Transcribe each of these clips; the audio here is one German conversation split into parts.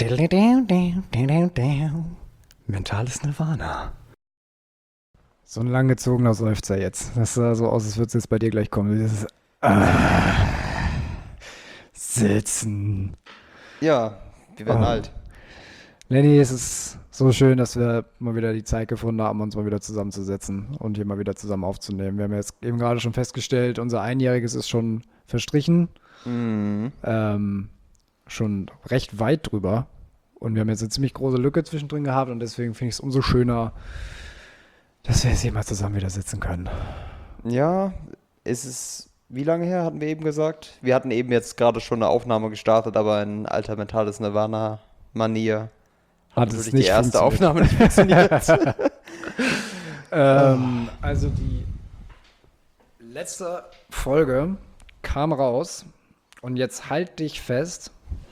Mentales Nirvana. So ein langgezogener Seufzer jetzt. Das sah so aus, als würde es jetzt bei dir gleich kommen. Dieses Sitzen. Ja, wir werden alt. Lenny, es ist so schön, dass wir mal wieder die Zeit gefunden haben, uns mal wieder zusammenzusetzen und hier mal wieder zusammen aufzunehmen. Wir haben jetzt eben gerade schon festgestellt, unser Einjähriges ist schon verstrichen. Mhm. Schon recht weit drüber. Und wir haben jetzt eine ziemlich große Lücke zwischendrin gehabt und deswegen finde ich es umso schöner, dass wir jetzt hier mal zusammen wieder sitzen können. Ja, ist es, wie lange her hatten wir eben gesagt? Wir hatten eben jetzt gerade schon eine Aufnahme gestartet, aber in alter mentales Nirvana-Manier hat Hat es natürlich die nicht erste funktioniert. Aufnahme nicht funktioniert. Also die letzte Folge kam raus und jetzt halt dich fest,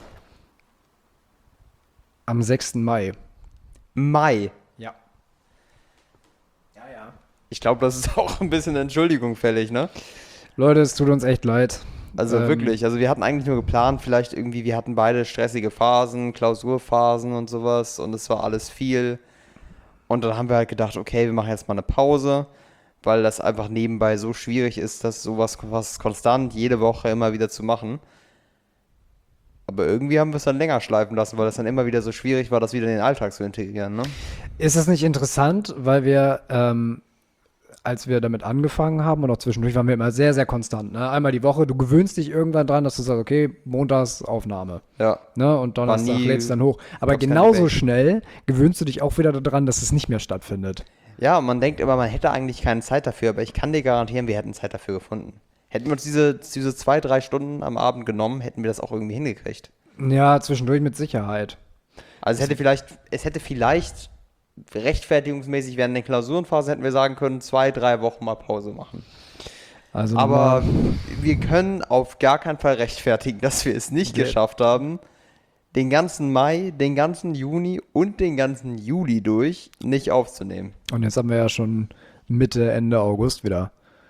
am 6. Mai. Mai. Ja. Ja, ja. Ich glaube, das ist auch ein bisschen Entschuldigung fällig, ne? Leute, es tut uns echt leid. Also wirklich, also wir hatten eigentlich nur geplant, vielleicht irgendwie, wir hatten beide stressige Phasen, Klausurphasen und sowas und es war alles viel. Und dann haben wir halt gedacht, okay, wir machen jetzt mal eine Pause, weil das einfach nebenbei so schwierig ist, dass sowas was konstant jede Woche immer wieder zu machen. Aber irgendwie haben wir es dann länger schleifen lassen, weil es dann immer wieder so schwierig war, das wieder in den Alltag zu integrieren, ne? Ist es nicht interessant, weil wir, als wir damit angefangen haben und auch zwischendurch waren wir immer sehr, sehr konstant. Ne? Einmal die Woche, du gewöhnst dich irgendwann dran, dass du sagst, okay, montags Aufnahme. Ja. Ne? Und Donnerstag nie- lädst dann hoch. Aber gab's kein genauso Debate. schnell gewöhnst du dich auch wieder daran, dass es nicht mehr stattfindet. Ja, man denkt immer, man hätte eigentlich keine Zeit dafür, aber ich kann dir garantieren, wir hätten Zeit dafür gefunden. Hätten wir uns diese 2, 3 Stunden am Abend genommen, hätten wir das auch irgendwie hingekriegt. Ja, zwischendurch mit Sicherheit. Also es hätte vielleicht rechtfertigungsmäßig während der Klausurenphase hätten wir sagen können, 2, 3 Wochen mal Pause machen. Also Aber nochmal, wir können auf gar keinen Fall rechtfertigen, dass wir es nicht Nee. geschafft haben, den ganzen Mai, den ganzen Juni und den ganzen Juli durch nicht aufzunehmen. und jetzt haben wir ja schon Mitte, Ende August wieder.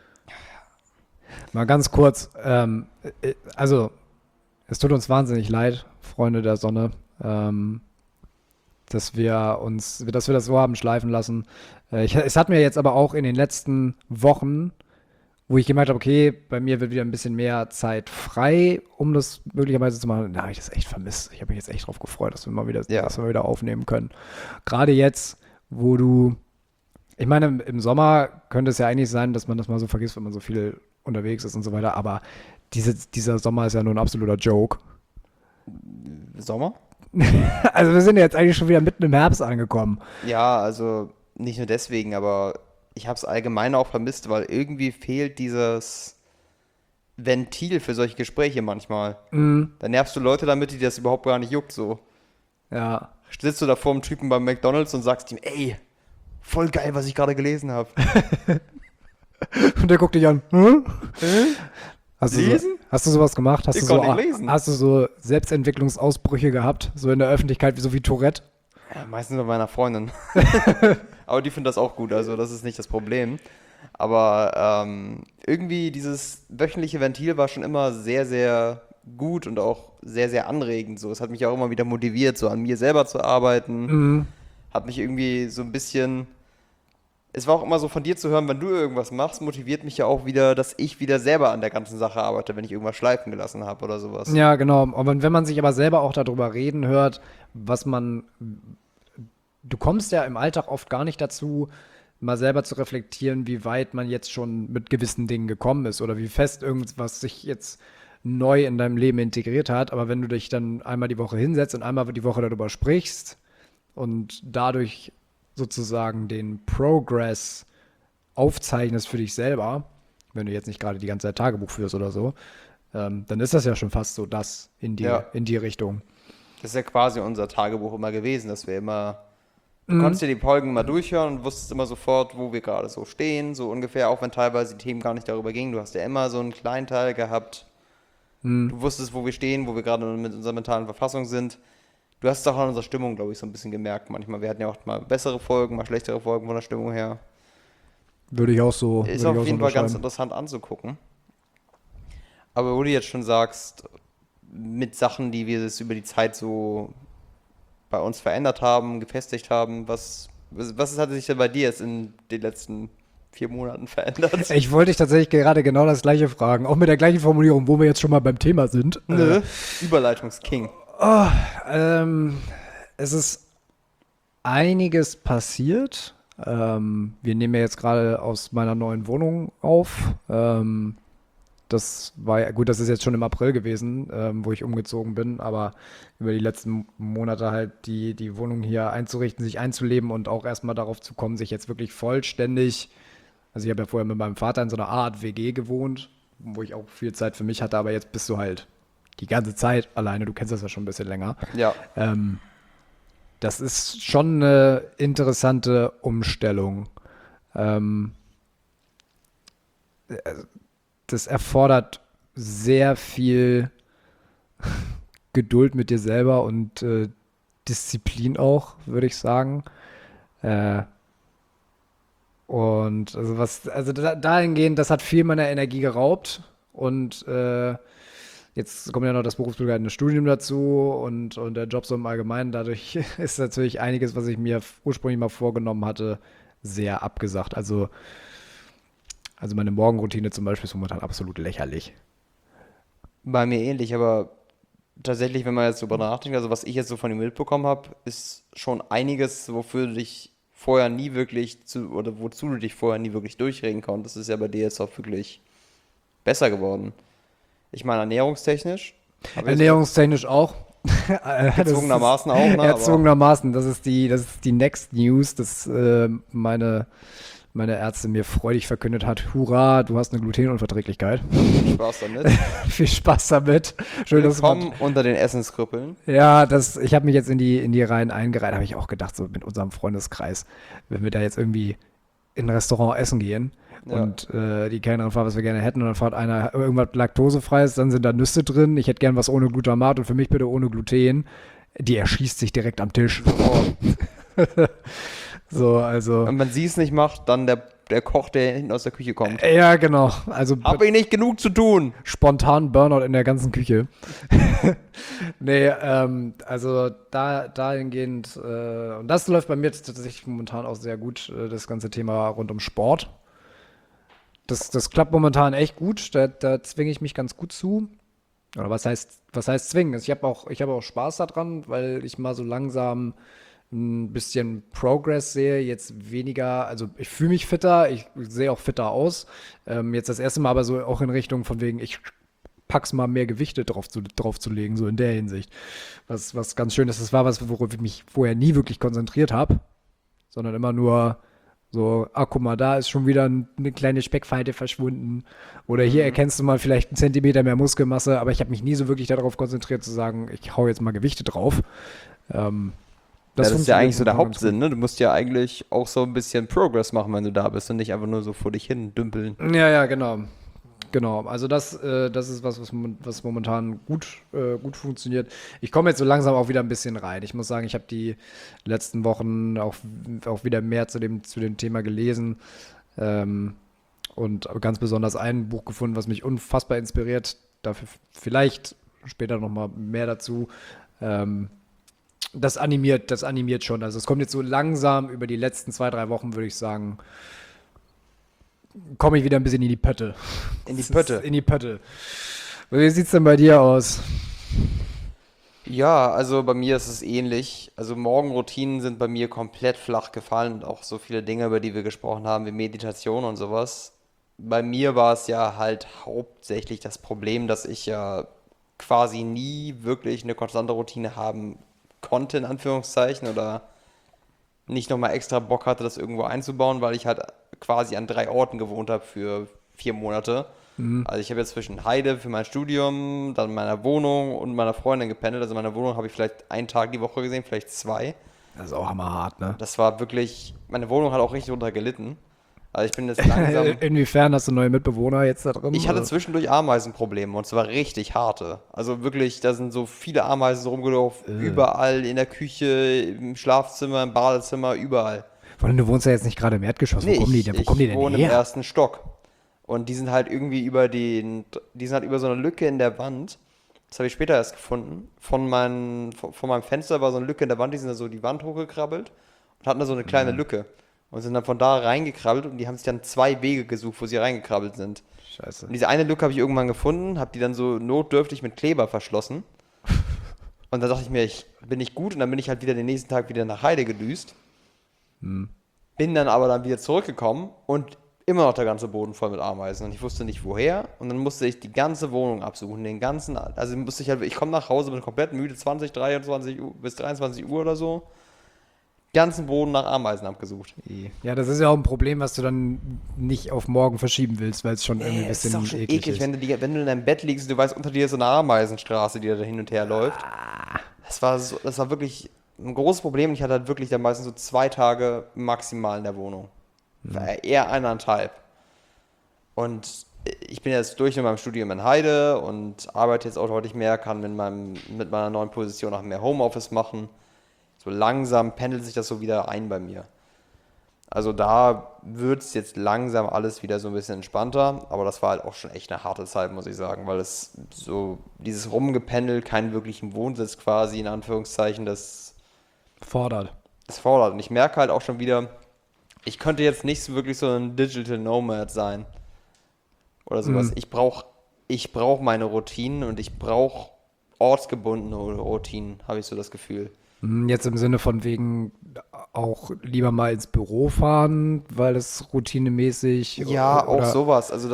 Mal ganz kurz, also es tut uns wahnsinnig leid, Freunde der Sonne, dass wir das so haben schleifen lassen. Es hat mir jetzt aber auch in den letzten Wochen, wo ich gemerkt habe, okay, bei mir wird wieder ein bisschen mehr Zeit frei, um das möglicherweise zu machen. Da habe ich das echt vermisst. Ich habe mich jetzt echt drauf gefreut, dass wir mal wieder, Ja. dass wir wieder aufnehmen können. Gerade jetzt, wo ich meine, im Sommer könnte es ja eigentlich sein, dass man das mal so vergisst, wenn man so viel unterwegs ist und so weiter, aber dieser Sommer ist ja nur ein absoluter Joke. Sommer? Also wir sind jetzt eigentlich schon wieder mitten im Herbst angekommen. Ja, also nicht nur deswegen, aber ich habe es allgemein auch vermisst, weil irgendwie fehlt dieses Ventil für solche Gespräche manchmal. Da nervst du Leute damit, die das überhaupt gar nicht juckt so. Ja. Sitzt du da vor dem Typen beim McDonald's und sagst ihm, ey, voll geil, was ich gerade gelesen habe. Und der guckt dich an. Hm? Lesen? Hast du sowas gemacht? Ich konnte nicht lesen. Hast du so Selbstentwicklungsausbrüche gehabt? So in der Öffentlichkeit, so wie Tourette? Ja, meistens bei meiner Freundin. Aber die findet das auch gut, also das ist nicht das Problem. Aber irgendwie dieses wöchentliche Ventil war schon immer sehr, sehr gut und auch sehr, sehr anregend. So. Es hat mich auch immer wieder motiviert, so an mir selber zu arbeiten. Hat mich irgendwie so ein bisschen. Es war auch immer so von dir zu hören, wenn du irgendwas machst, motiviert mich ja auch wieder, dass ich wieder selber an der ganzen Sache arbeite, wenn ich irgendwas schleifen gelassen habe oder sowas. Ja, genau. Aber wenn man sich aber selber auch darüber reden hört, du kommst ja im Alltag oft gar nicht dazu, mal selber zu reflektieren, wie weit man jetzt schon mit gewissen Dingen gekommen ist oder wie fest irgendwas sich jetzt neu in deinem Leben integriert hat. Aber wenn du dich dann einmal die Woche hinsetzt und einmal die Woche darüber sprichst und dadurch sozusagen den Progress aufzeichnest für dich selber, wenn du jetzt nicht gerade die ganze Zeit Tagebuch führst oder so, dann ist das ja schon fast so das in Ja. die Richtung. Das ist ja quasi unser Tagebuch immer gewesen, dass wir immer. Du konntest dir die Folgen mal durchhören und wusstest immer sofort, wo wir gerade so stehen, so ungefähr, auch wenn teilweise die Themen gar nicht darüber gingen. Du hast ja immer so einen kleinen Teil gehabt. Du wusstest, wo wir stehen, wo wir gerade mit unserer mentalen Verfassung sind. Du hast es auch an unserer Stimmung, glaube ich, so ein bisschen gemerkt manchmal. Wir hatten ja auch mal bessere Folgen, mal schlechtere Folgen von der Stimmung her. Würde ich auch so Ist würde auf ich auch so jeden Fall ganz unterschreiben. interessant anzugucken. Aber wo du jetzt schon sagst, mit Sachen, die wir jetzt über die Zeit so bei uns verändert haben, gefestigt haben. Was hat sich denn bei dir jetzt in den letzten 4 Monaten verändert? Ich wollte dich tatsächlich gerade genau das Gleiche fragen, auch mit der gleichen Formulierung, wo wir jetzt schon mal beim Thema sind. Nö, Überleitungsking. Es ist einiges passiert. Wir nehmen ja jetzt gerade aus meiner neuen Wohnung auf. Das war ja gut, das ist jetzt schon im April gewesen, wo ich umgezogen bin, aber über die letzten Monate halt die Wohnung hier einzurichten, sich einzuleben und auch erstmal darauf zu kommen, sich jetzt wirklich vollständig, also ich habe ja vorher mit meinem Vater in so einer Art WG gewohnt, wo ich auch viel Zeit für mich hatte, aber jetzt bist du halt die ganze Zeit alleine, du kennst das ja schon ein bisschen länger. Ja. Das ist schon eine interessante Umstellung. Ähm, Das erfordert sehr viel Geduld mit dir selber und Disziplin auch, würde ich sagen. Äh, und dahingehend, das hat viel meiner Energie geraubt. Und jetzt kommt ja noch das berufsbegleitende Studium dazu und der Job so im Allgemeinen. Dadurch ist natürlich einiges, was ich mir ursprünglich mal vorgenommen hatte, sehr abgesagt. Also meine Morgenroutine zum Beispiel ist momentan absolut lächerlich. Bei mir ähnlich, aber tatsächlich, wenn man jetzt drüber nachdenkt, also was ich jetzt so von ihm mitbekommen habe, ist schon einiges, wofür du dich vorher nie wirklich oder wozu du dich vorher nie wirklich durchreden konntest. Das ist ja bei dir jetzt auch wirklich besser geworden. Ich meine, ernährungstechnisch. Ernährungstechnisch auch. Gezwungenermaßen auch, ne? Erzwungenermaßen, das ist die Next News, dass meine Ärztin mir freudig verkündet hat, hurra, du hast eine Glutenunverträglichkeit. Viel Spaß damit. Viel Spaß damit. Schön, dass Willkommen unter den Essenskrüppeln. Ja, ich habe mich jetzt in die Reihen eingereiht, habe ich auch gedacht, so mit unserem Freundeskreis, wenn wir da jetzt irgendwie in ein Restaurant essen gehen und die Kellnerin fragt, was wir gerne hätten und dann fragt einer irgendwas Laktosefreies, dann sind da Nüsse drin, ich hätte gern was ohne Glutamat und für mich bitte ohne Gluten. Die erschießt sich direkt am Tisch. So, also. Wenn man sie es nicht macht, dann der Koch, der hinten aus der Küche kommt. Ja, genau. Also Hab ich nicht genug zu tun. spontan Burnout in der ganzen Küche. Nee, also dahingehend, und das läuft bei mir tatsächlich momentan auch sehr gut, das ganze Thema rund um Sport. Das klappt momentan echt gut, da zwinge ich mich ganz gut zu. Oder was heißt zwingen? Ich habe auch Spaß daran, weil ich mal so langsam ein bisschen Progress sehe, jetzt weniger, also ich fühle mich fitter, ich sehe auch fitter aus. Jetzt das erste Mal aber so auch in Richtung von wegen, ich pack's mal mehr Gewichte drauf zu legen, so in der Hinsicht. Was ganz schön ist, das war was, worauf ich mich vorher nie wirklich konzentriert habe, sondern immer nur so, guck mal, da ist schon wieder eine kleine Speckfalte verschwunden. Oder hier erkennst du mal vielleicht einen Zentimeter mehr Muskelmasse, aber ich habe mich nie so wirklich darauf konzentriert zu sagen, ich hau jetzt mal Gewichte drauf. Das ist ja eigentlich so der momentan ganz Hauptsinn, ne? Du musst ja eigentlich auch so ein bisschen Progress machen, wenn du da bist und nicht einfach nur so vor dich hin dümpeln. Ja, genau. Genau, also das ist was momentan gut funktioniert. Ich komme jetzt so langsam auch wieder ein bisschen rein. Ich muss sagen, ich habe die letzten Wochen auch wieder mehr zu dem Thema gelesen und ganz besonders ein Buch gefunden, was mich unfassbar inspiriert. Dafür vielleicht später nochmal mehr dazu. Das animiert schon. Also es kommt jetzt so langsam über die letzten 2, 3 Wochen, würde ich sagen, komme ich wieder ein bisschen in die Pötte. In die Pötte? In die Pötte. Wie sieht's denn bei dir aus? Ja, also bei mir ist es ähnlich. Also Morgenroutinen sind bei mir komplett flach gefallen und auch so viele Dinge, über die wir gesprochen haben, wie Meditation und sowas. Bei mir war es ja halt hauptsächlich das Problem, dass ich ja quasi nie wirklich eine konstante Routine haben konnte, in Anführungszeichen, oder nicht nochmal extra Bock hatte, das irgendwo einzubauen, weil ich halt quasi an 3 Orten gewohnt habe für 4 Monate. Also ich habe jetzt zwischen Heide für mein Studium, dann meiner Wohnung und meiner Freundin gependelt. Also meine Wohnung habe ich vielleicht einen Tag die Woche gesehen, vielleicht 2. Das ist auch hammerhart, ne? Das war wirklich, meine Wohnung hat auch richtig drunter gelitten. Also ich bin jetzt langsam, Inwiefern hast du neue Mitbewohner jetzt da drin? ich hatte oder? zwischendurch Ameisenprobleme und zwar richtig harte. Also wirklich, da sind so viele Ameisen rumgelaufen, überall in der Küche, im Schlafzimmer, im Badezimmer, überall. Vor allem, du wohnst ja jetzt nicht gerade im Erdgeschoss. Nee, Wo kommen die denn wohne im her? ersten Stock. Und die sind halt irgendwie die sind halt über so eine Lücke in der Wand, Das habe ich später erst gefunden. Von meinem Fenster war so eine Lücke in der Wand, die sind da so die Wand hochgekrabbelt und hatten da so eine kleine Lücke. Und sind dann von da reingekrabbelt und die haben sich dann 2 Wege gesucht, wo sie reingekrabbelt sind. Scheiße. Und diese eine Lücke habe ich irgendwann gefunden, habe die dann so notdürftig mit Kleber verschlossen. Und dann dachte ich mir, ich bin nicht gut und dann bin ich halt wieder den nächsten Tag wieder nach Heide gedüst. Bin dann aber dann wieder zurückgekommen und immer noch der ganze Boden voll mit Ameisen und ich wusste nicht woher und dann musste ich die ganze Wohnung absuchen, also musste ich halt, ich komme nach Hause, bin komplett müde, 23 Uhr bis 23 Uhr oder so, ganzen Boden nach Ameisen abgesucht. Ja, das ist ja auch ein Problem, was du dann nicht auf morgen verschieben willst, weil es schon irgendwie ein Es ist bisschen auch schon eklig eklig, ist. wenn du in deinem Bett liegst und du weißt, unter dir ist so eine Ameisenstraße, die da hin und her läuft. Das war wirklich ein großes Problem. Ich hatte halt wirklich dann meistens so 2 Tage maximal in der Wohnung. War eher 1,5. Und ich bin jetzt durch mit meinem Studium in Heide und arbeite jetzt auch deutlich mehr, kann mit meiner neuen Position auch mehr Homeoffice machen. So langsam pendelt sich das so wieder ein bei mir. Also da wird es jetzt langsam alles wieder so ein bisschen entspannter, aber das war halt auch schon echt eine harte Zeit, muss ich sagen, weil es so dieses Rumgependel, keinen wirklichen Wohnsitz quasi, in Anführungszeichen, das Fordert. fordert. Und ich merke halt auch schon wieder, ich könnte jetzt nicht so wirklich so ein Digital Nomad sein oder sowas. Ich brauch meine Routinen und ich brauche ortsgebundene Routinen, habe ich so das Gefühl. Jetzt im Sinne von wegen auch lieber mal ins Büro fahren, weil es routinemäßig Ja, auch oder sowas. Also,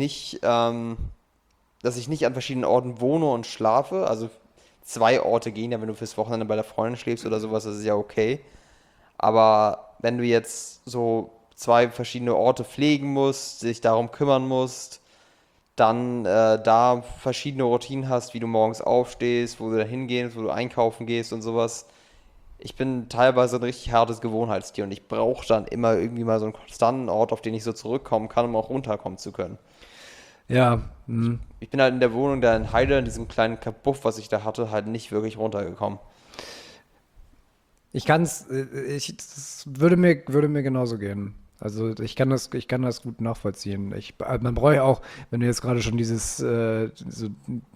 dass ich nicht an verschiedenen Orten wohne und schlafe. Also 2 Orte gehen ja, wenn du fürs Wochenende bei der Freundin schläfst oder sowas, das ist ja okay. Aber wenn du jetzt so 2 verschiedene Orte pflegen musst, dich darum kümmern musst, dann da verschiedene Routinen hast, wie du morgens aufstehst, wo du da hingehst, wo du einkaufen gehst und sowas. Ich bin teilweise ein richtig hartes Gewohnheitstier und ich brauche dann immer irgendwie mal so einen konstanten Ort, auf den ich so zurückkommen kann, um auch runterkommen zu können. ja, Ich bin halt in der Wohnung da in Heide, in diesem kleinen Kabuff, was ich da hatte, halt nicht wirklich runtergekommen. das würde mir genauso gehen. Also ich kann das gut nachvollziehen. Man braucht ja auch, wenn du jetzt gerade schon dieses so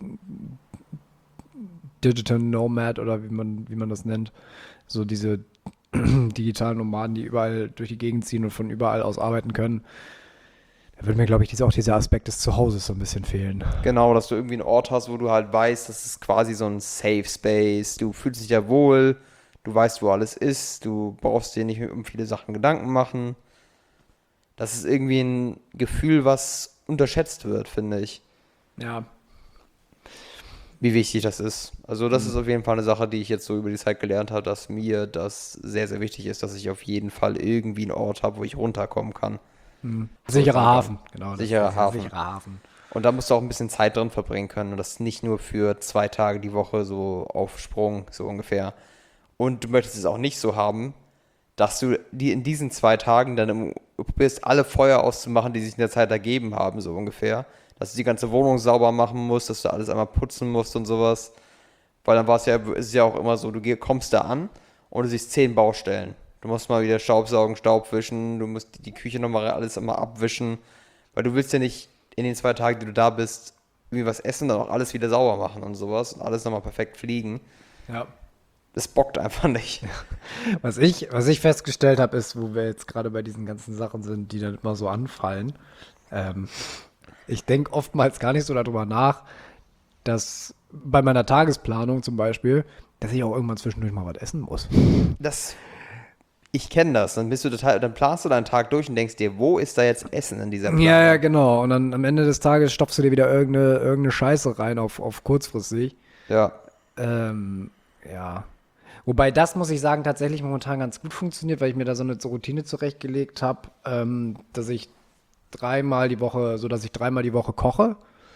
Digital Nomad oder wie man das nennt, so diese digitalen Nomaden, die überall durch die Gegend ziehen und von überall aus arbeiten können, da würde mir, glaube ich, auch dieser Aspekt des Zuhauses so ein bisschen fehlen. Genau, dass du irgendwie einen Ort hast, wo du halt weißt, das ist quasi so ein Safe Space. Du fühlst dich da wohl, du weißt, wo alles ist, du brauchst dir nicht um viele Sachen Gedanken machen. Das ist irgendwie ein Gefühl, was unterschätzt wird, finde ich, Ja, wie wichtig das ist. Also das ist auf jeden Fall eine Sache, die ich jetzt so über die Zeit gelernt habe, dass mir das sehr, sehr wichtig ist, dass ich auf jeden Fall irgendwie einen Ort habe, wo ich runterkommen kann. sicherer Hafen, genau. Sicherer Hafen. Sicherer Hafen. Und da musst du auch ein bisschen Zeit drin verbringen können und das nicht nur für 2 Tage die Woche so auf Sprung, so ungefähr. Und du möchtest es auch nicht so haben, dass du die in diesen 2 Tagen dann probierst, alle Feuer auszumachen, die sich in der Zeit ergeben haben, so ungefähr. Dass du die ganze Wohnung sauber machen musst, dass du alles einmal putzen musst und sowas. Weil dann ist es ja auch immer so, du kommst da an und du siehst 10 Baustellen. Du musst mal wieder Staubsaugen, Staub wischen, du musst die Küche nochmal alles immer abwischen, weil du willst ja nicht in den 2 Tagen, die du da bist, irgendwie was essen, dann auch alles wieder sauber machen und sowas und alles nochmal perfekt fliegen. Ja. Das bockt einfach nicht. Was ich festgestellt habe, ist, wo wir jetzt gerade bei diesen ganzen Sachen sind, die dann immer so anfallen, ähm, ich denke oftmals gar nicht so darüber nach, dass bei meiner Tagesplanung zum Beispiel, dass ich auch irgendwann zwischendurch mal was essen muss. Das, Ich kenne das. Dann planst du deinen Tag durch und denkst dir, wo ist da jetzt Essen in dieser Planung? Ja, ja, genau. Und dann am Ende des Tages stopfst du dir wieder irgendeine Scheiße rein auf kurzfristig. Ja. Ja. Wobei das, muss ich sagen, tatsächlich momentan ganz gut funktioniert, weil ich mir da so eine Routine zurechtgelegt habe, dass ich dreimal die Woche koche.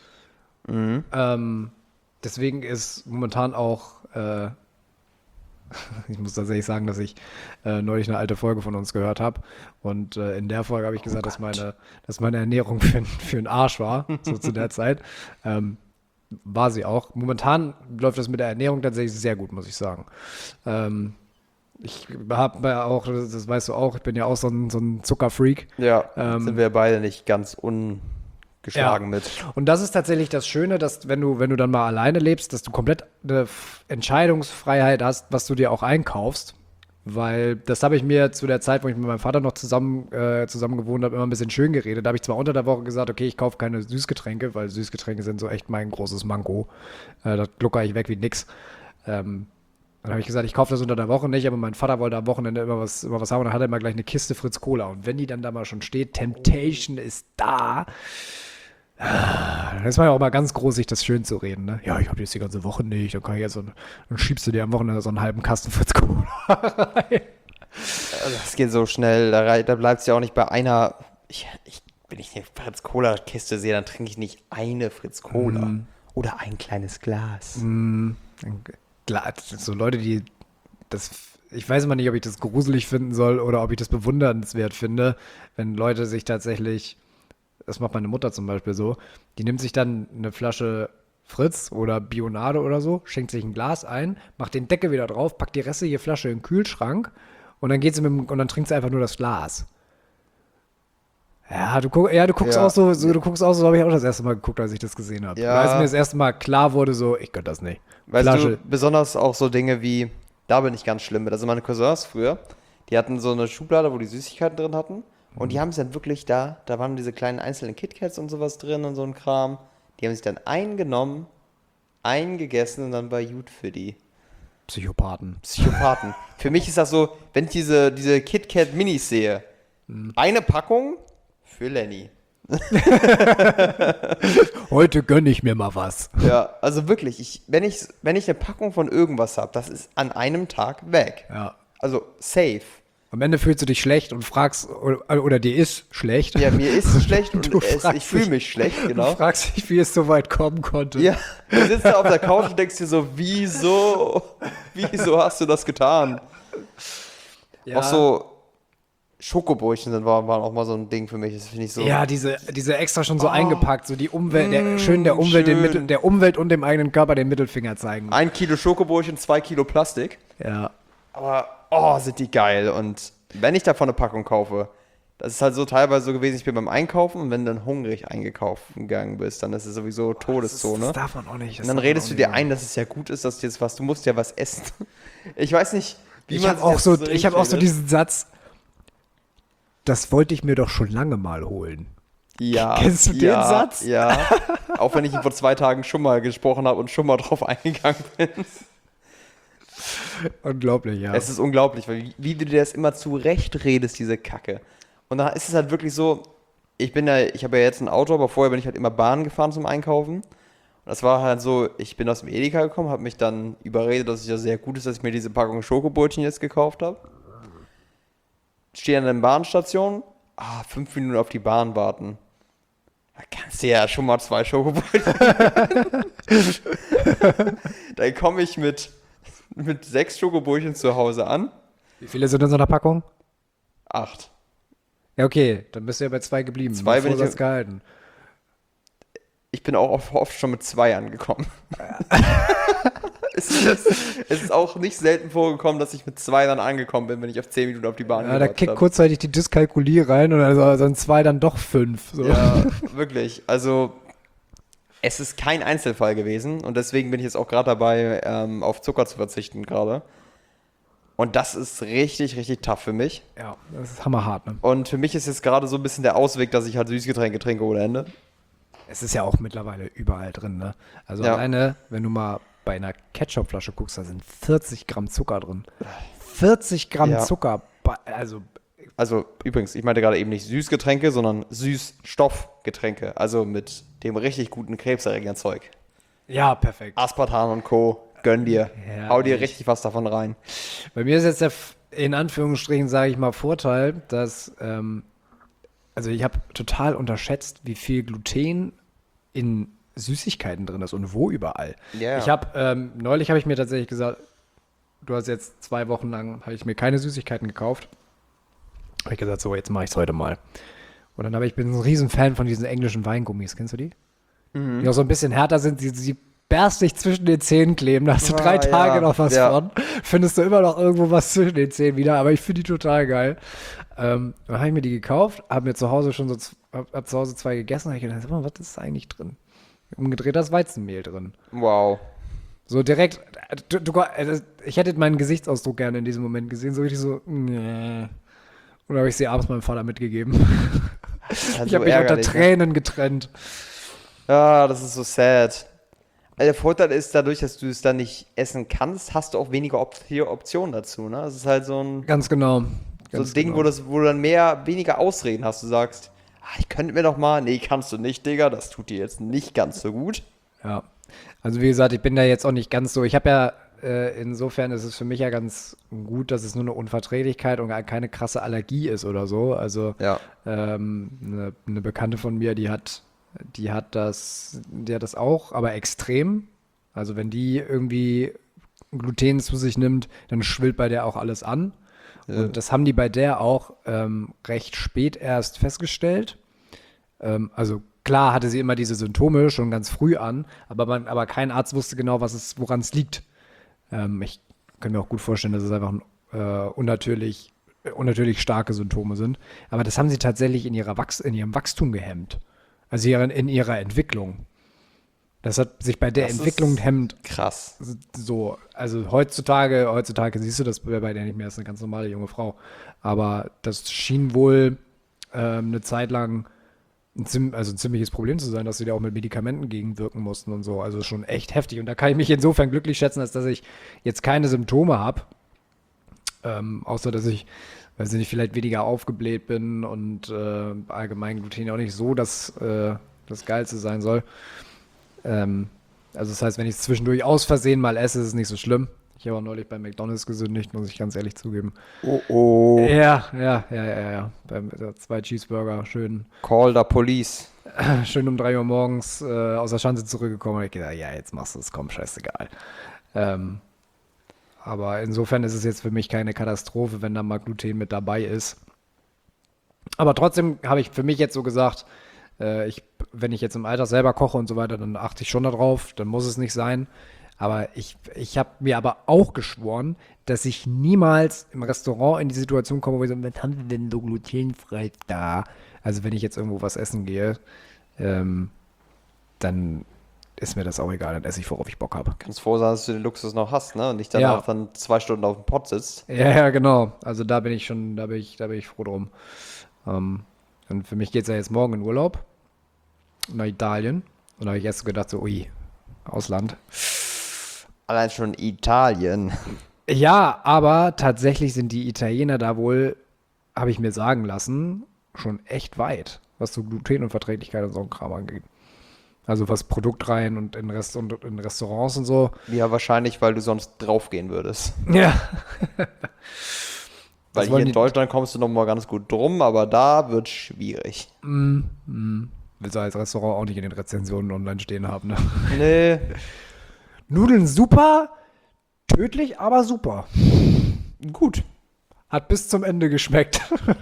Deswegen ist momentan auch, ich muss tatsächlich sagen, dass ich neulich eine alte Folge von uns gehört habe. Und in der Folge habe ich gesagt, dass meine Ernährung für den Arsch war, so zu der Zeit. War sie auch. Momentan läuft das mit der Ernährung tatsächlich sehr gut, muss ich sagen. Ich habe ja auch, das weißt du auch, ich bin ja auch so ein Zuckerfreak. Ja, sind wir beide nicht ganz geschlagen mit. Und das ist tatsächlich das Schöne, dass wenn du dann mal alleine lebst, dass du komplett eine Entscheidungsfreiheit hast, was du dir auch einkaufst. Weil das habe ich mir zu der Zeit, wo ich mit meinem Vater noch zusammen gewohnt habe, immer ein bisschen schön geredet. Da habe ich zwar unter der Woche gesagt, okay, ich kaufe keine Süßgetränke, weil Süßgetränke sind so echt mein großes Manko. Das glucker ich weg wie nix. Dann habe ich gesagt, ich kaufe das unter der Woche nicht, aber mein Vater wollte am Wochenende immer was haben und dann hat er immer gleich eine Kiste Fritz Cola. Und wenn die dann da mal schon steht, Temptation ist da, dann ist man ja auch mal ganz groß, sich das schön zu reden, ne? Ja, ich habe jetzt die ganze Woche nicht, dann kann ich jetzt dann schiebst du dir am Wochenende so einen halben Kasten Fritz Cola rein. Das geht so schnell, da bleibt es ja auch nicht bei einer. Wenn ich eine Fritz Cola-Kiste sehe, dann trinke ich nicht eine Fritz Cola. Oder ein kleines Glas. Klar, das sind so Leute, die ich weiß immer nicht, ob ich das gruselig finden soll oder ob ich das bewundernswert finde, wenn Leute sich tatsächlich, das macht meine Mutter zum Beispiel so, die nimmt sich dann eine Flasche Fritz oder Bionade oder so, schenkt sich ein Glas ein, macht den Deckel wieder drauf, packt die restliche Flasche in den Kühlschrank und dann und dann trinkt sie einfach nur das Glas. Ja, du guckst auch so, habe ich auch das erste Mal geguckt, als ich das gesehen habe. Ja. Als mir das erste Mal klar wurde, so, ich könnte das nicht. Weißt Flasche. du, besonders auch so Dinge wie, da bin ich ganz schlimm mit. Also meine Cousins früher, die hatten so eine Schublade, wo die Süßigkeiten drin hatten. Und die haben es dann wirklich da waren diese kleinen einzelnen KitKats und sowas drin und so ein Kram. Die haben sich dann eingenommen, eingegessen und dann war gut für die. Psychopathen. Für mich ist das so, wenn ich diese KitKat Minis sehe, eine Packung für Lenny. Heute gönne ich mir mal was. Ja, also wirklich, wenn ich eine Packung von irgendwas habe, das ist an einem Tag weg. Ja. Also safe. Am Ende fühlst du dich schlecht und fragst, oder dir ist schlecht. Ja, mir ist es schlecht und fragst ich fühle mich schlecht, genau. Du fragst dich, wie es so weit kommen konnte. Ja, du sitzt da auf der Couch und denkst dir so, wieso hast du das getan? Ja. Auch so Schokobrötchen waren auch mal so ein Ding für mich, das finde ich so. Ja, diese extra schon so eingepackt, so die Umwelt, der Umwelt, schön. der Umwelt und dem eigenen Körper den Mittelfinger zeigen. 1 Kilo Schokobrötchen, 2 Kilo Plastik. Ja. Aber, sind die geil. Und wenn ich davon eine Packung kaufe, das ist halt so teilweise so gewesen, ich bin beim Einkaufen und wenn du dann hungrig eingekauft gegangen bist, dann ist es sowieso Todeszone. Das darf man auch nicht. Und dann redest du dir ein, dass es ja gut ist, dass du jetzt du musst ja was essen. Ich weiß nicht, wie Ich man habe sich das ich habe auch so redet. diesen Satz, das wollte ich mir doch schon lange mal holen. Ja. Kennst du den Satz? Ja. Auch wenn ich ihn vor 2 Tagen schon mal gesprochen habe und schon mal drauf eingegangen bin. Unglaublich, ja. Es ist unglaublich, weil wie du dir das immer zurechtredest, diese Kacke. Und da ist es halt wirklich so, ich habe ja jetzt ein Auto, aber vorher bin ich halt immer Bahn gefahren zum Einkaufen. Und das war halt so, ich bin aus dem Edeka gekommen, habe mich dann überredet, dass es ja sehr gut ist, dass ich mir diese Packung Schokobrötchen jetzt gekauft habe. Stehe an der Bahnstation, 5 Minuten auf die Bahn warten. Da kannst du ja schon mal 2 Schokobrötchen. Dann komme ich mit 6 Schokobrötchen zu Hause an. Wie viele sind in so einer Packung? 8. Ja, okay, dann bist du ja bei 2 geblieben. 2 bin ich- Vorsatz gehalten. Ich bin auch oft schon mit 2 angekommen. Es ist auch nicht selten vorgekommen, dass ich mit 2 dann angekommen bin, wenn ich auf 10 Minuten auf die Bahn Ja, da gewartet kickt habe. kurzzeitig die Dyskalkulie rein und dann sind 2 dann doch 5. So. Ja, wirklich. Also, es ist kein Einzelfall gewesen und deswegen bin ich jetzt auch gerade dabei, auf Zucker zu verzichten gerade. Und das ist richtig, richtig tough für mich. Ja, das ist hammerhart, ne? Und für mich ist jetzt gerade so ein bisschen der Ausweg, dass ich halt Süßgetränke trinke ohne Ende. Es ist ja auch mittlerweile überall drin, ne? Also Ja. alleine, wenn du mal bei einer Ketchupflasche guckst, da sind 40 Gramm Zucker drin. 40 Gramm Ja. Zucker, also Also übrigens, ich meinte gerade eben nicht Süßgetränke, sondern Süßstoffgetränke. Also mit dem richtig guten krebserregenden Zeug. ja, perfekt. Aspartam und Co. Gönn dir. Ja, Hau dir ehrlich. richtig was davon rein. Bei mir ist jetzt der, in Anführungsstrichen, sage ich mal, Vorteil, dass, also ich habe total unterschätzt, wie viel Gluten in Süßigkeiten drin ist und wo überall. Ja. Ich habe, neulich habe ich mir tatsächlich gesagt, du hast jetzt 2 Wochen lang, habe ich mir keine Süßigkeiten gekauft. Habe ich gesagt, so, jetzt mache ich es heute mal. Und dann bin ich ein riesen Fan von diesen englischen Weingummis. Kennst du die? Die auch so ein bisschen härter sind, die erbärstlich zwischen den Zähnen kleben. Da hast du 3 Ah, Tage ja, noch was ja. von. Findest du immer noch irgendwo was zwischen den Zähnen wieder, aber ich finde die total geil. Dann habe ich mir die gekauft, habe mir zu Hause schon so hab zu Hause 2 gegessen, habe ich gedacht, sag mal, was ist da eigentlich drin? Umgedrehtes Weizenmehl drin. Wow. So direkt, ich hätte meinen Gesichtsausdruck gerne in diesem Moment gesehen, so richtig so, nee. Und dann habe ich sie abends meinem Vater mitgegeben. Also Ich habe mich unter ärgerlich, ne? Tränen getrennt. Ja, das ist so sad. Der Vorteil ist, dadurch, dass du es dann nicht essen kannst, hast du auch weniger Optionen dazu, ne? Das ist halt so ein Ganz genau. Ganz Ding, genau. wo du dann weniger Ausreden hast. Du sagst, ich könnte mir doch mal, nee, kannst du nicht, Digga, das tut dir jetzt nicht ganz so gut. Ja. Also wie gesagt, ich bin da jetzt auch nicht ganz so. Ich habe ja, insofern ist es für mich ja ganz gut, dass es nur eine Unverträglichkeit und keine krasse Allergie ist oder so. Also Ja. eine Bekannte von mir, die hat das auch, aber extrem. Also wenn die irgendwie Gluten zu sich nimmt, dann schwillt bei der auch alles an. Und das haben die bei der auch recht spät erst festgestellt. Also klar hatte sie immer diese Symptome schon ganz früh an, aber kein Arzt wusste genau, woran es liegt. Ich kann mir auch gut vorstellen, dass es einfach unnatürlich starke Symptome sind. Aber das haben sie tatsächlich in ihrem Wachstum gehemmt. Also in ihrer Entwicklung. Das hat sich bei der Das ist Entwicklung hemmt. Krass. So, also heutzutage siehst du das bei der nicht mehr, ist eine ganz normale junge Frau. Aber das schien wohl eine Zeit lang ein ziemliches Problem zu sein, dass sie da auch mit Medikamenten gegenwirken mussten und so. Also schon echt heftig. Und da kann ich mich insofern glücklich schätzen, als dass ich jetzt keine Symptome habe. Außer dass ich, weiß ich nicht, vielleicht weniger aufgebläht bin und allgemein Gluten auch nicht so das Geilste sein soll. Also das heißt, wenn ich es zwischendurch aus Versehen mal esse, ist es nicht so schlimm. Ich habe auch neulich bei McDonald's gesündigt, muss ich ganz ehrlich zugeben. Oh. Ja. 2 Cheeseburger, Call the police. schön um 3 Uhr morgens aus der Schanze zurückgekommen. Und ich gedacht, ja, jetzt machst du es, komm, scheißegal. Aber insofern ist es jetzt für mich keine Katastrophe, wenn da mal Gluten mit dabei ist. Aber trotzdem habe ich für mich jetzt so gesagt, wenn ich jetzt im Alltag selber koche und so weiter, dann achte ich schon darauf, dann muss es nicht sein. Aber ich habe mir aber auch geschworen, dass ich niemals im Restaurant in die Situation komme, wo ich so, was haben wir denn so glutenfrei da? Also wenn ich jetzt irgendwo was essen gehe, dann ist mir das auch egal, dann esse ich, worauf ich Bock habe. Kannst froh sein, dass du den Luxus noch hast, ne? Und nicht danach Ja. dann 2 Stunden auf dem Pott sitzt. Ja, genau. Also da bin ich froh drum. Und für mich geht es ja jetzt morgen in Urlaub nach Italien. Und da habe ich erst so gedacht, so, ui, Ausland. Allein schon Italien. Ja, aber tatsächlich sind die Italiener da wohl, habe ich mir sagen lassen, schon echt weit, was so Glutenunverträglichkeit und so ein Kram angeht. Also was Produktreihen und in Restaurants und so. Ja, wahrscheinlich, weil du sonst draufgehen würdest. Ja. Weil Das hier wollen in die- Deutschland kommst du noch mal ganz gut drum, aber da wird schwierig. Willst du als Restaurant auch nicht in den Rezensionen online stehen haben, ne? Nee. Nudeln super, tödlich, aber super. Gut. Hat bis zum Ende geschmeckt.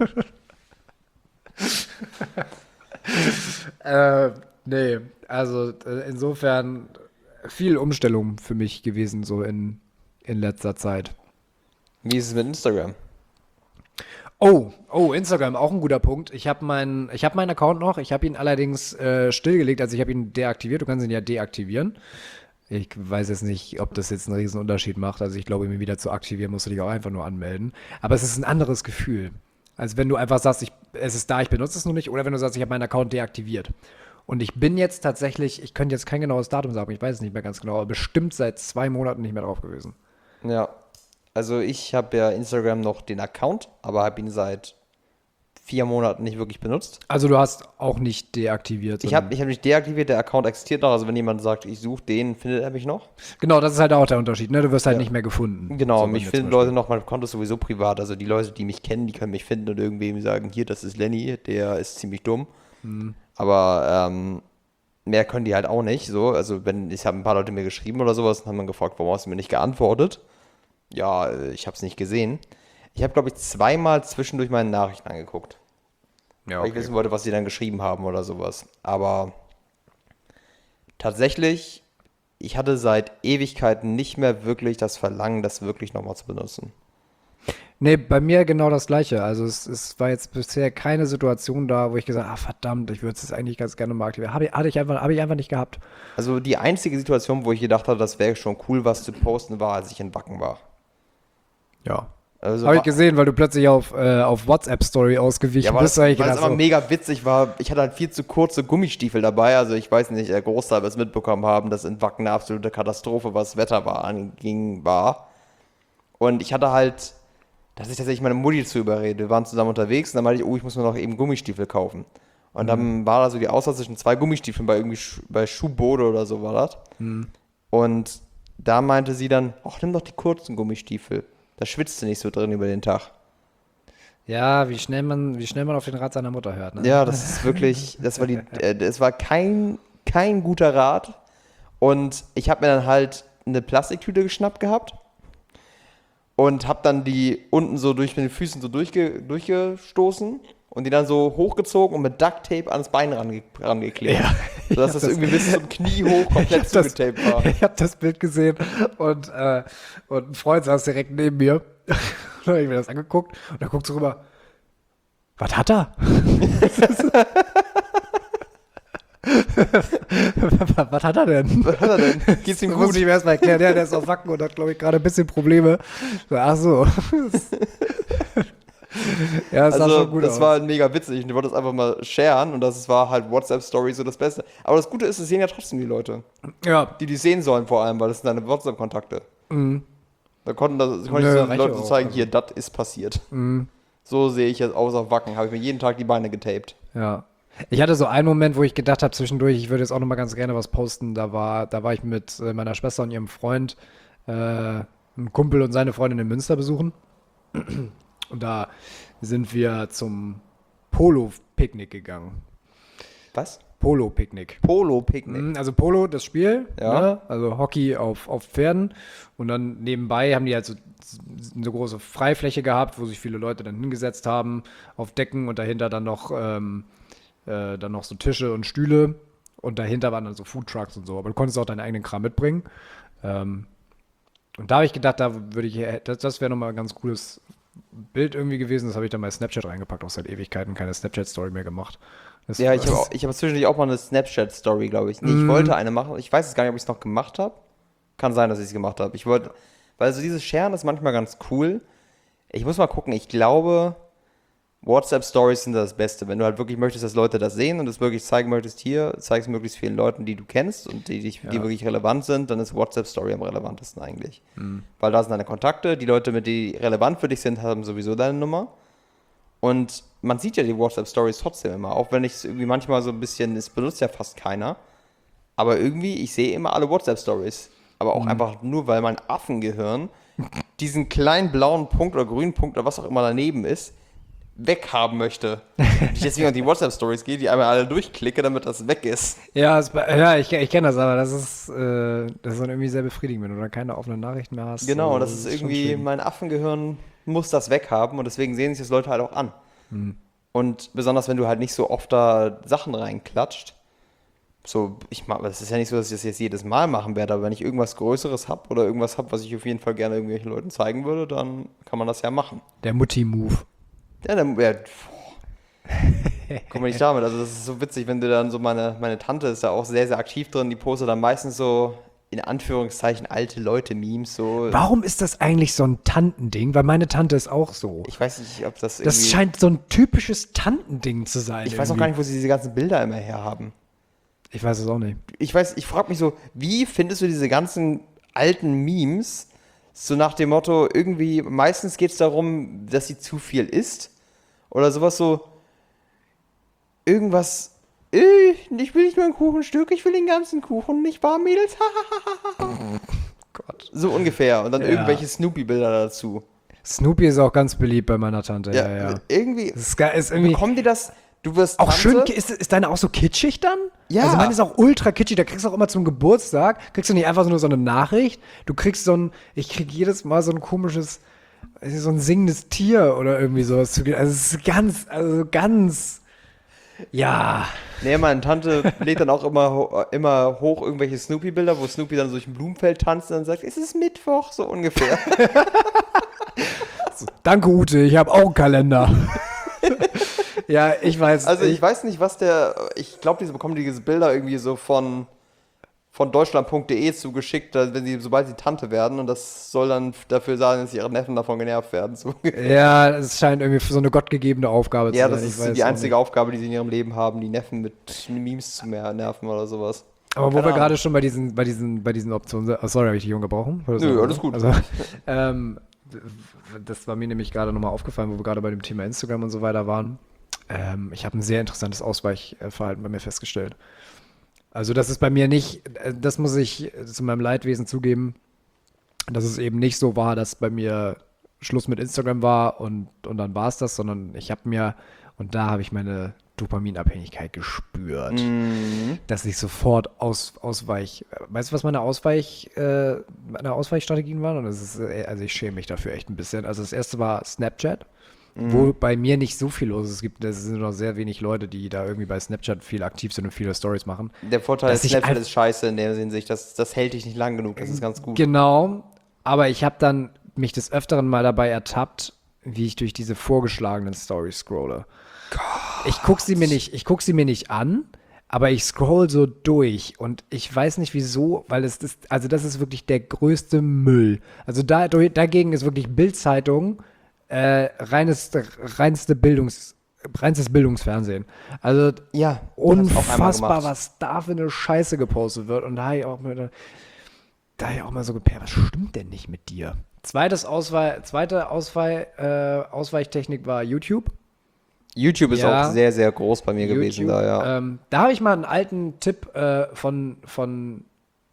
Nee, also insofern viel Umstellung für mich gewesen, so in letzter Zeit. Wie ist es mit Instagram? Oh, Instagram, auch ein guter Punkt. Ich habe meinen Account noch, ich habe ihn allerdings stillgelegt, also ich habe ihn deaktiviert, du kannst ihn ja deaktivieren. Ich weiß jetzt nicht, ob das jetzt einen riesen Unterschied macht, also ich glaube, ihn wieder zu aktivieren, musst du dich auch einfach nur anmelden. Aber es ist ein anderes Gefühl. Also wenn du einfach sagst, es ist da, ich benutze es nur nicht, oder wenn du sagst, ich habe meinen Account deaktiviert. Und ich bin jetzt tatsächlich, ich könnte jetzt kein genaues Datum sagen, ich weiß es nicht mehr ganz genau, aber bestimmt seit 2 Monaten nicht mehr drauf gewesen. Ja. Also ich habe ja Instagram noch den Account, aber habe ihn seit 4 Monaten nicht wirklich benutzt. Also du hast auch nicht deaktiviert. Ich hab mich deaktiviert, der Account existiert noch. Also wenn jemand sagt, ich suche den, findet er mich noch. Genau, das ist halt auch der Unterschied, ne? Du wirst halt Ja. nicht mehr gefunden. Genau, So, mich wenn finden zum Beispiel- Leute noch, mein Konto ist sowieso privat. Also die Leute, die mich kennen, die können mich finden und irgendwem sagen, hier, das ist Lenny, der ist ziemlich dumm. Aber mehr können die halt auch nicht. So, also ich habe ein paar Leute mir geschrieben oder sowas und haben dann gefragt, warum hast du mir nicht geantwortet? Ja, ich habe es nicht gesehen. Ich habe, glaube ich, 2-mal zwischendurch meine Nachrichten angeguckt. Ja, Weil ich wissen wollte, was sie dann geschrieben haben oder sowas. Aber tatsächlich, ich hatte seit Ewigkeiten nicht mehr wirklich das Verlangen, das wirklich nochmal zu benutzen. Nee, bei mir genau das Gleiche. Also es war jetzt bisher keine Situation da, wo ich gesagt habe, verdammt, ich würde es jetzt eigentlich ganz gerne mal aktivieren. Habe ich einfach nicht gehabt. Also die einzige Situation, wo ich gedacht habe, das wäre schon cool, was zu posten, war, als ich in Wacken war. Ja. Also Habe ich gesehen, weil du plötzlich auf WhatsApp-Story ausgewichen ja, weil bist. das, Hab ich weil das gedacht, aber so, mega witzig war. Ich hatte halt viel zu kurze Gummistiefel dabei. Also ich weiß nicht, der Großteil wird es mitbekommen haben, dass in Wacken eine absolute Katastrophe, was Wetter war. Und ich hatte halt, dass ich tatsächlich meine Mutti zu überrede. Wir waren zusammen unterwegs und dann meinte ich, oh, ich muss mir noch eben Gummistiefel kaufen. Und dann war da so die Auswahl zwischen 2 Gummistiefeln bei Schuhbode oder so war das. Und da meinte sie dann, ach, nimm doch die kurzen Gummistiefel. Da schwitzt du nicht so drin über den Tag. ja, wie schnell man auf den Rat seiner Mutter hört, ne? Ja, das ist wirklich, das war kein guter Rat. Und ich habe mir dann halt eine Plastiktüte geschnappt gehabt und habe dann die unten so durch mit den Füßen so durchgestoßen und die dann so hochgezogen und mit Ducktape ans Bein rangeklebt. Ja, sodass das irgendwie bis zum Knie hoch komplett zugetaped war. Ich habe das Bild gesehen und ein Freund saß direkt neben mir. Und dann habe ich mir das angeguckt und dann guckt so rüber, was hat er? Was hat er denn? Was hat er denn? Geht's ihm Das muss gut? ich ihm erstmal erklären. Ja, der ist auf Wacken und hat, glaube ich, gerade ein bisschen Probleme. So, ach so. Ja, das sah Also, schon gut das aus. war halt mega witzig. Ich wollte das einfach mal sharen und das war halt WhatsApp-Story so das Beste. Aber das Gute ist, es sehen ja trotzdem die Leute. Ja, Die sehen sollen vor allem, weil das sind deine WhatsApp-Kontakte. Da konnte ich Nö, den reicht Leuten ja so auch, zeigen, also. hier, das ist passiert. So sehe ich jetzt aus auf Wacken. Habe ich mir jeden Tag die Beine getaped. ja. Ich hatte so einen Moment, wo ich gedacht habe zwischendurch, ich würde jetzt auch noch mal ganz gerne was posten. Da war ich mit meiner Schwester und ihrem Freund, einen Kumpel und seine Freundin in Münster besuchen. Und da sind wir zum Polo-Picknick gegangen. Was? Polo-Picknick. Polo-Picknick. Also Polo, das Spiel, Ja. ne? Also Hockey auf Pferden. Und dann nebenbei haben die halt so eine große Freifläche gehabt, wo sich viele Leute dann hingesetzt haben auf Decken und dahinter dann noch so Tische und Stühle. Und dahinter waren dann so Foodtrucks und so. Aber du konntest auch deinen eigenen Kram mitbringen. Und da habe ich gedacht, das wäre nochmal ein ganz cooles Bild irgendwie gewesen. Das habe ich dann bei Snapchat reingepackt. Auch seit Ewigkeiten keine Snapchat-Story mehr gemacht. Ja, ich habe zwischendurch auch mal eine Snapchat-Story, glaube ich. Nee, ich wollte eine machen. Ich weiß jetzt gar nicht, ob ich es noch gemacht habe. Kann sein, dass ich es gemacht habe. Weil so dieses Sharen ist manchmal ganz cool. Ich muss mal gucken. Ich glaube, WhatsApp-Stories sind das Beste. Wenn du halt wirklich möchtest, dass Leute das sehen und es wirklich zeigen möchtest, hier, zeig es möglichst vielen Leuten, die du kennst und die wirklich relevant sind, dann ist WhatsApp-Story am relevantesten eigentlich. Weil da sind deine Kontakte, die Leute, die relevant für dich sind, haben sowieso deine Nummer. Und man sieht ja die WhatsApp-Stories trotzdem immer, auch wenn ich es irgendwie manchmal so ein bisschen, es benutzt ja fast keiner. Aber irgendwie, ich sehe immer alle WhatsApp-Stories. Aber auch einfach nur, weil mein Affengehirn diesen kleinen blauen Punkt oder grünen Punkt oder was auch immer daneben ist, weghaben möchte. Und ich deswegen auf die WhatsApp-Stories gehe, die einmal alle durchklicke, damit das weg ist. Ja, ich kenne das, aber das ist dann irgendwie sehr befriedigend, wenn du dann keine offenen Nachrichten mehr hast. Genau, So, das ist schon irgendwie, schwierig. mein Affengehirn muss das weghaben und deswegen sehen sich das Leute halt auch an. Und besonders, wenn du halt nicht so oft da Sachen reinklatscht. So, das ist ja nicht so, dass ich das jetzt jedes Mal machen werde, aber wenn ich irgendwas Größeres habe oder irgendwas habe, was ich auf jeden Fall gerne irgendwelchen Leuten zeigen würde, dann kann man das ja machen. Der Mutti-Move. Ja, komm mal nicht damit. Also das ist so witzig, wenn du dann so, meine Tante ist da auch sehr, sehr aktiv drin, die postet dann meistens so, in Anführungszeichen, alte Leute-Memes, so. Warum ist das eigentlich so ein Tantending? Weil meine Tante ist auch so. Ich weiß nicht, ob das irgendwie. Das scheint so ein typisches Tantending zu sein. Ich weiß auch gar nicht, wo sie diese ganzen Bilder immer herhaben. Ich weiß es auch nicht. Ich frage mich so, wie findest du diese ganzen alten Memes, so nach dem Motto, irgendwie, meistens geht es darum, dass sie zu viel isst oder sowas so, irgendwas, ich will nicht nur ein Kuchenstück, ich will den ganzen Kuchen, nicht wahr, Mädels? Gott. So ungefähr. Und dann Ja. irgendwelche Snoopy-Bilder dazu. Snoopy ist auch ganz beliebt bei meiner Tante. Ja. Irgendwie, Das ist irgendwie bekommen die das, du wirst auch Tante, schön. Ist deine auch so kitschig dann? Ja. Also meine ist auch ultra kitschig. Da kriegst du auch immer zum Geburtstag, kriegst du nicht einfach nur so eine Nachricht. Du kriegst ich krieg jedes Mal so ein komisches, so ein singendes Tier oder irgendwie sowas. Also es ist ganz. Ja. Nee, meine Tante lädt dann auch immer hoch irgendwelche Snoopy-Bilder, wo Snoopy dann durch ein Blumenfeld tanzt und dann sagt, es ist Mittwoch, so ungefähr. Danke, Ute, ich habe auch einen Kalender. Ja, ich weiß. Also ich weiß nicht, ich glaube, die bekommen diese Bilder irgendwie so von deutschland.de zugeschickt, sobald sie Tante werden, und das soll dann dafür sagen, dass ihre Neffen davon genervt werden. So. Ja, es scheint irgendwie so eine gottgegebene Aufgabe Ja, zu das sein. Ich ist weiß die auch einzige nicht. Aufgabe, die sie in ihrem Leben haben, die Neffen mit Memes zu mehr nerven oder sowas. Aber wo Keine wir Ahnung. gerade schon bei diesen Optionen sind. Oh, sorry, habe ich dich unterbrochen? Oder Nö, so? alles gut. Also, ähm, das war mir nämlich gerade nochmal aufgefallen, wo wir gerade bei dem Thema Instagram und so weiter waren. Ich habe ein sehr interessantes Ausweichverhalten bei mir festgestellt. Also das ist bei mir nicht, das muss ich zu meinem Leidwesen zugeben, dass es eben nicht so war, dass bei mir Schluss mit Instagram war und dann war es das, sondern ich habe mir, und da habe ich meine Dopaminabhängigkeit gespürt, Mhm. dass ich sofort ausweich. Weißt du, was meine Ausweichstrategien waren? Und das ist, also ich schäme mich dafür echt ein bisschen. Also das erste war Snapchat, wo bei mir nicht so viel los ist. Es sind noch sehr wenig Leute, die da irgendwie bei Snapchat viel aktiv sind und viele Stories machen. Der Vorteil Dass ist, ich Snapchat ein- ist scheiße in der Hinsicht, das hält dich nicht lang genug, das ist ganz gut. Genau, aber ich habe dann mich des Öfteren mal dabei ertappt, wie ich durch diese vorgeschlagenen Stories scrolle. Ich guck sie mir nicht an, aber ich scroll so durch und ich weiß nicht wieso, weil also das ist wirklich der größte Müll. Also dagegen ist wirklich Bild-Zeitung reinstes Bildungsfernsehen. Also Ja, ich hab's auch einmal unfassbar, gemacht. was da für eine Scheiße gepostet wird. Und da habe ich auch mal so geperrt, was stimmt denn nicht mit dir? Ausweichtechnik war YouTube. YouTube ist Ja, auch sehr, sehr groß bei mir gewesen da, ja. Da habe ich mal einen alten Tipp von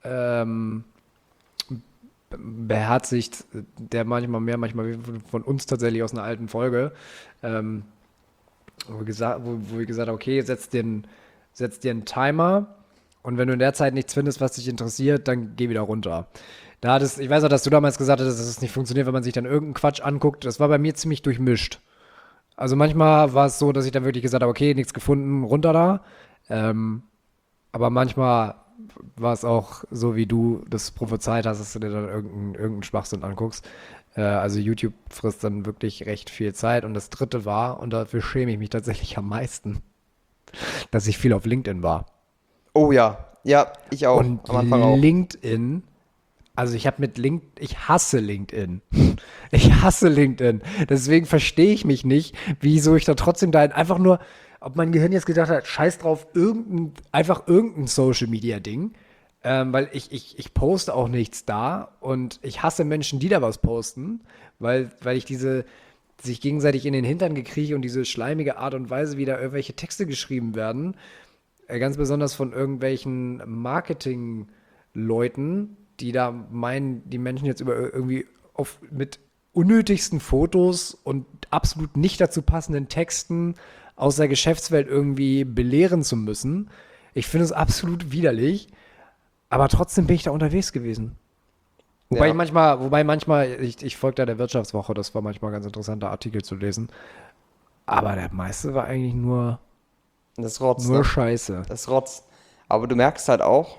beherzigt, der manchmal mehr, manchmal weniger, von uns tatsächlich aus einer alten Folge, ähm, wo wir gesagt haben, okay, setz dir einen Timer und wenn du in der Zeit nichts findest, was dich interessiert, dann geh wieder runter. Ich weiß auch, dass du damals gesagt hast, dass es nicht funktioniert, wenn man sich dann irgendeinen Quatsch anguckt. Das war bei mir ziemlich durchmischt. Also manchmal war es so, dass ich dann wirklich gesagt habe, okay, nichts gefunden, runter da. Aber manchmal war es auch so, wie du das prophezeit hast, dass du dir dann irgendeinen Schwachsinn anguckst. Also YouTube frisst dann wirklich recht viel Zeit. Und das dritte war, und dafür schäme ich mich tatsächlich am meisten, dass ich viel auf LinkedIn war. Oh ja, ja, ich auch, Und am Anfang auch. LinkedIn, also ich hasse LinkedIn. Ich hasse LinkedIn. Deswegen verstehe ich mich nicht, wieso ich da trotzdem einfach nur, ob mein Gehirn jetzt gedacht hat, scheiß drauf, einfach irgendein Social Media Ding. Weil ich poste auch nichts da und ich hasse Menschen, die da was posten, weil ich sich gegenseitig in den Hintern gekriege und diese schleimige Art und Weise, wie da irgendwelche Texte geschrieben werden, ganz besonders von irgendwelchen Marketing-Leuten, die da meinen, die Menschen jetzt irgendwie mit unnötigsten Fotos und absolut nicht dazu passenden Texten aus der Geschäftswelt irgendwie belehren zu müssen. Ich finde es absolut widerlich, aber trotzdem bin ich da unterwegs gewesen. Ja, Wobei manchmal, ich folge da der Wirtschaftswoche, das war manchmal ganz interessanter Artikel zu lesen. Aber der meiste war eigentlich das ist Rotz, nur ne? Scheiße. Das ist Rotz. Aber du merkst halt auch,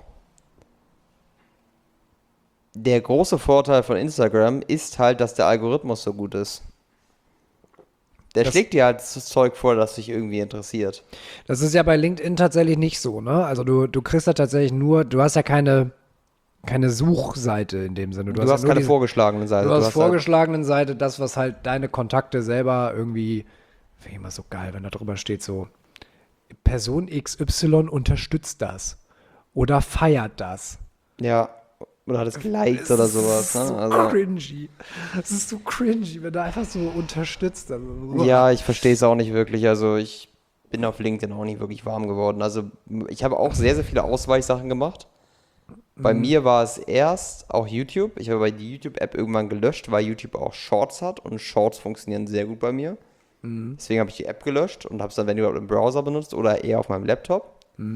der große Vorteil von Instagram ist halt, dass der Algorithmus so gut ist. Der Das- schlägt dir halt das Zeug vor, das dich irgendwie interessiert. Das ist ja bei LinkedIn tatsächlich nicht so, ne? Also du kriegst da tatsächlich du hast ja keine Suchseite in dem Sinne. Du hast keine vorgeschlagene Seite. Du hast halt, vorgeschlagenen Seite das, was halt deine Kontakte selber irgendwie, finde ich immer so geil, wenn da drüber steht so, Person XY unterstützt das oder feiert das. ja, oder hat es geliked oder sowas. Das ist Ne? so Also, cringy. Das ist so cringy, wenn da einfach so unterstützt. Also, ja, ich verstehe es auch nicht wirklich. Also ich bin auf LinkedIn auch nicht wirklich warm geworden. Also ich habe auch sehr, sehr viele Ausweichsachen gemacht. Bei mir war es erst auch YouTube. Ich habe bei die YouTube-App irgendwann gelöscht, weil YouTube auch Shorts hat und Shorts funktionieren sehr gut bei mir. Deswegen habe ich die App gelöscht und habe es dann, wenn überhaupt, im Browser benutzt oder eher auf meinem Laptop.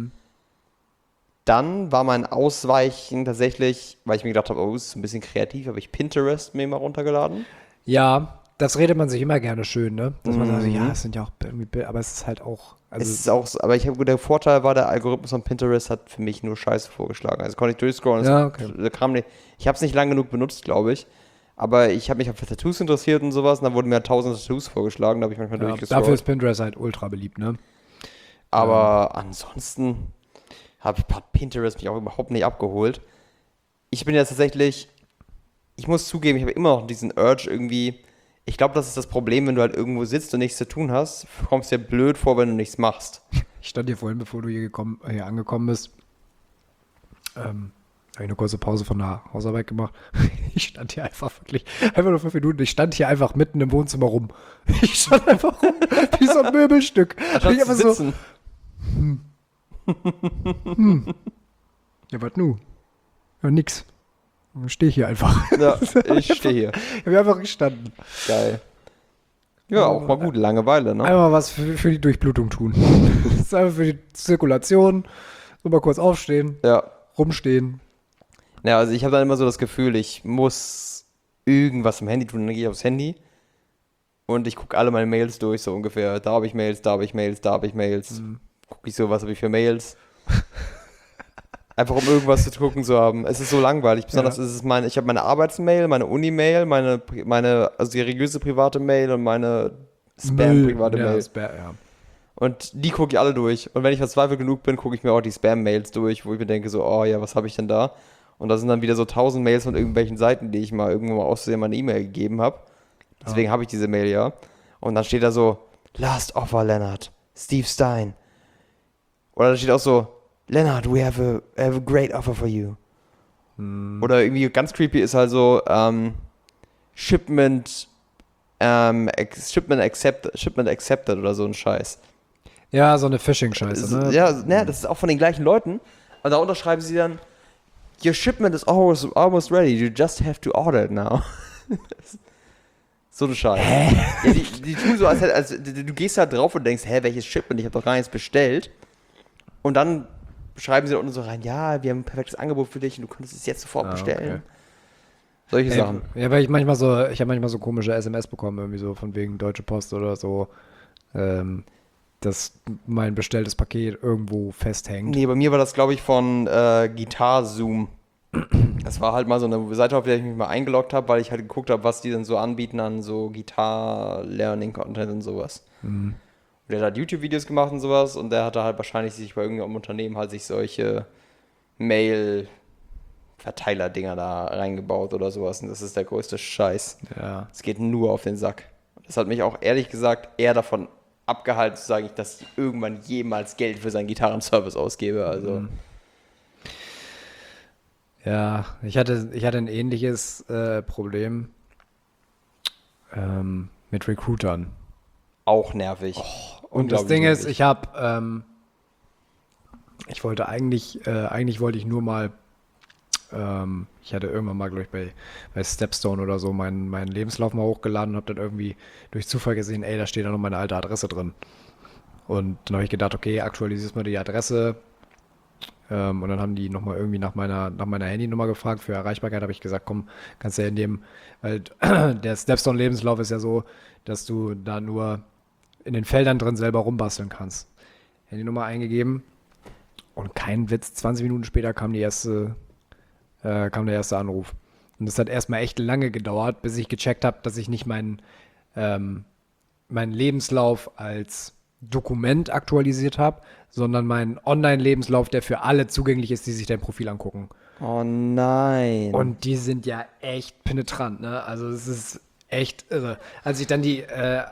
Dann war mein Ausweichen tatsächlich, weil ich mir gedacht habe, oh, das ist ein bisschen kreativ, habe ich Pinterest mir mal runtergeladen. ja, das redet man sich immer gerne schön, ne? Dass man sagt, ja, es sind ja auch irgendwie Bilder, aber es ist halt auch, Es ist auch so, aber der Vorteil war, der Algorithmus von Pinterest hat für mich nur Scheiße vorgeschlagen. Also konnte ich durchscrollen, Ja, okay. da kam nicht. Ich habe es nicht lang genug benutzt, glaube ich. Aber ich habe mich für Tattoos interessiert und sowas, und dann wurden mir 1000 Tattoos vorgeschlagen, da habe ich manchmal Ja, durchgescrollt. dafür ist Pinterest halt ultra beliebt, ne? Aber ansonsten hat Pinterest mich auch überhaupt nicht abgeholt. Ich bin jetzt tatsächlich, ich muss zugeben, ich habe immer noch diesen Urge irgendwie. Ich glaube, das ist das Problem, wenn du halt irgendwo sitzt und nichts zu tun hast, kommst dir blöd vor, wenn du nichts machst. Ich stand hier vorhin, bevor du hier angekommen bist, habe ich eine kurze Pause von der Hausarbeit gemacht. Ich stand hier einfach nur 5 Minuten, ich stand hier einfach mitten im Wohnzimmer rum. Ich stand einfach rum, wie so ein Möbelstück. Anstatt Ich zu einfach so, sitzen. ja, was nu? Ja, nix. Dann stehe ich hier einfach. Ja, ich stehe hier. Ich habe hier einfach gestanden. Geil. Ja, auch mal gut, Langeweile, ne? Einmal was für die Durchblutung tun. Das ist einfach für die Zirkulation. So mal kurz aufstehen, Ja. rumstehen. Ja, also ich habe dann immer so das Gefühl, ich muss irgendwas im Handy tun. Dann gehe ich aufs Handy und ich gucke alle meine Mails durch, so ungefähr. Da habe ich Mails, da habe ich Mails, da habe ich Mails. Gucke ich so, was habe ich für Mails. Einfach um irgendwas zu gucken zu haben. Es ist so langweilig. Besonders ist es ich habe meine Arbeitsmail, meine Uni-Mail, meine seriöse private Mail und meine Spam-private Mail. Ja. Und die gucke ich alle durch. Und wenn ich verzweifelt genug bin, gucke ich mir auch die Spam-Mails durch, wo ich mir denke so, oh ja, was habe ich denn da? Und da sind dann wieder so 1000 Mails von irgendwelchen Seiten, die ich mal irgendwo mal auszusehen meine E-Mail gegeben habe. Deswegen habe ich diese Mail ja. Und dann steht da so, Last Offer, Lennart, Steve Stein. Oder da steht auch so, Lennart, we have a great offer for you. Oder irgendwie ganz creepy ist halt so, Shipment accepted oder so ein Scheiß. Ja, so eine Phishing-Scheiße, ne? Ja, das ist auch von den gleichen Leuten. Und da unterschreiben sie dann, your shipment is almost ready, you just have to order it now. So eine Scheiße. Ja, die tun so, als du gehst da drauf und denkst, welches Shipment, ich habe doch gar nichts bestellt. Und dann schreiben sie da unten so rein, ja, wir haben ein perfektes Angebot für dich und du könntest es jetzt sofort bestellen. Okay. Solche Sachen. Ja, weil ich habe manchmal so komische SMS bekommen, irgendwie so von wegen Deutsche Post oder so, dass mein bestelltes Paket irgendwo festhängt. Nee, bei mir war das, glaube ich, von Guitar Zoom. Das war halt mal so eine Seite, auf der ich mich mal eingeloggt habe, weil ich halt geguckt habe, was die denn so anbieten an so Gitar-Learning-Content und sowas. Und der hat halt YouTube-Videos gemacht und sowas und der hatte halt wahrscheinlich sich bei irgendeinem Unternehmen halt sich solche Mail-Verteiler-Dinger da reingebaut oder sowas und das ist der größte Scheiß. Ja. Es geht nur auf den Sack. Das hat mich auch ehrlich gesagt eher davon abgehalten zu sagen, dass ich irgendwann jemals Geld für seinen Gitarrenservice ausgebe. Also Ja, ich hatte ein ähnliches Problem mit Recruitern. auch nervig. Und das Unglaublich Ding ist, nervig. ich wollte eigentlich wollte ich nur mal, ich hatte irgendwann mal, glaube ich, bei Stepstone oder so meinen Lebenslauf mal hochgeladen und habe dann irgendwie durch Zufall gesehen, ey, da steht da noch meine alte Adresse drin. Und dann habe ich gedacht, okay, aktualisierst mal die Adresse. Und dann haben die nochmal irgendwie nach meiner Handynummer gefragt. Für Erreichbarkeit habe ich gesagt, komm, kannst du ja nehmen, weil der Stepstone-Lebenslauf ist ja so, dass du da nur in den Feldern drin selber rumbasteln kannst. Handynummer eingegeben und kein Witz, 20 Minuten später kam der erste Anruf. Und das hat erstmal echt lange gedauert, bis ich gecheckt habe, dass ich nicht meinen Lebenslauf als Dokument aktualisiert habe, sondern meinen Online-Lebenslauf, der für alle zugänglich ist, die sich dein Profil angucken. Oh nein. Und die sind ja echt penetrant, ne? Also es ist echt irre. Als ich dann die,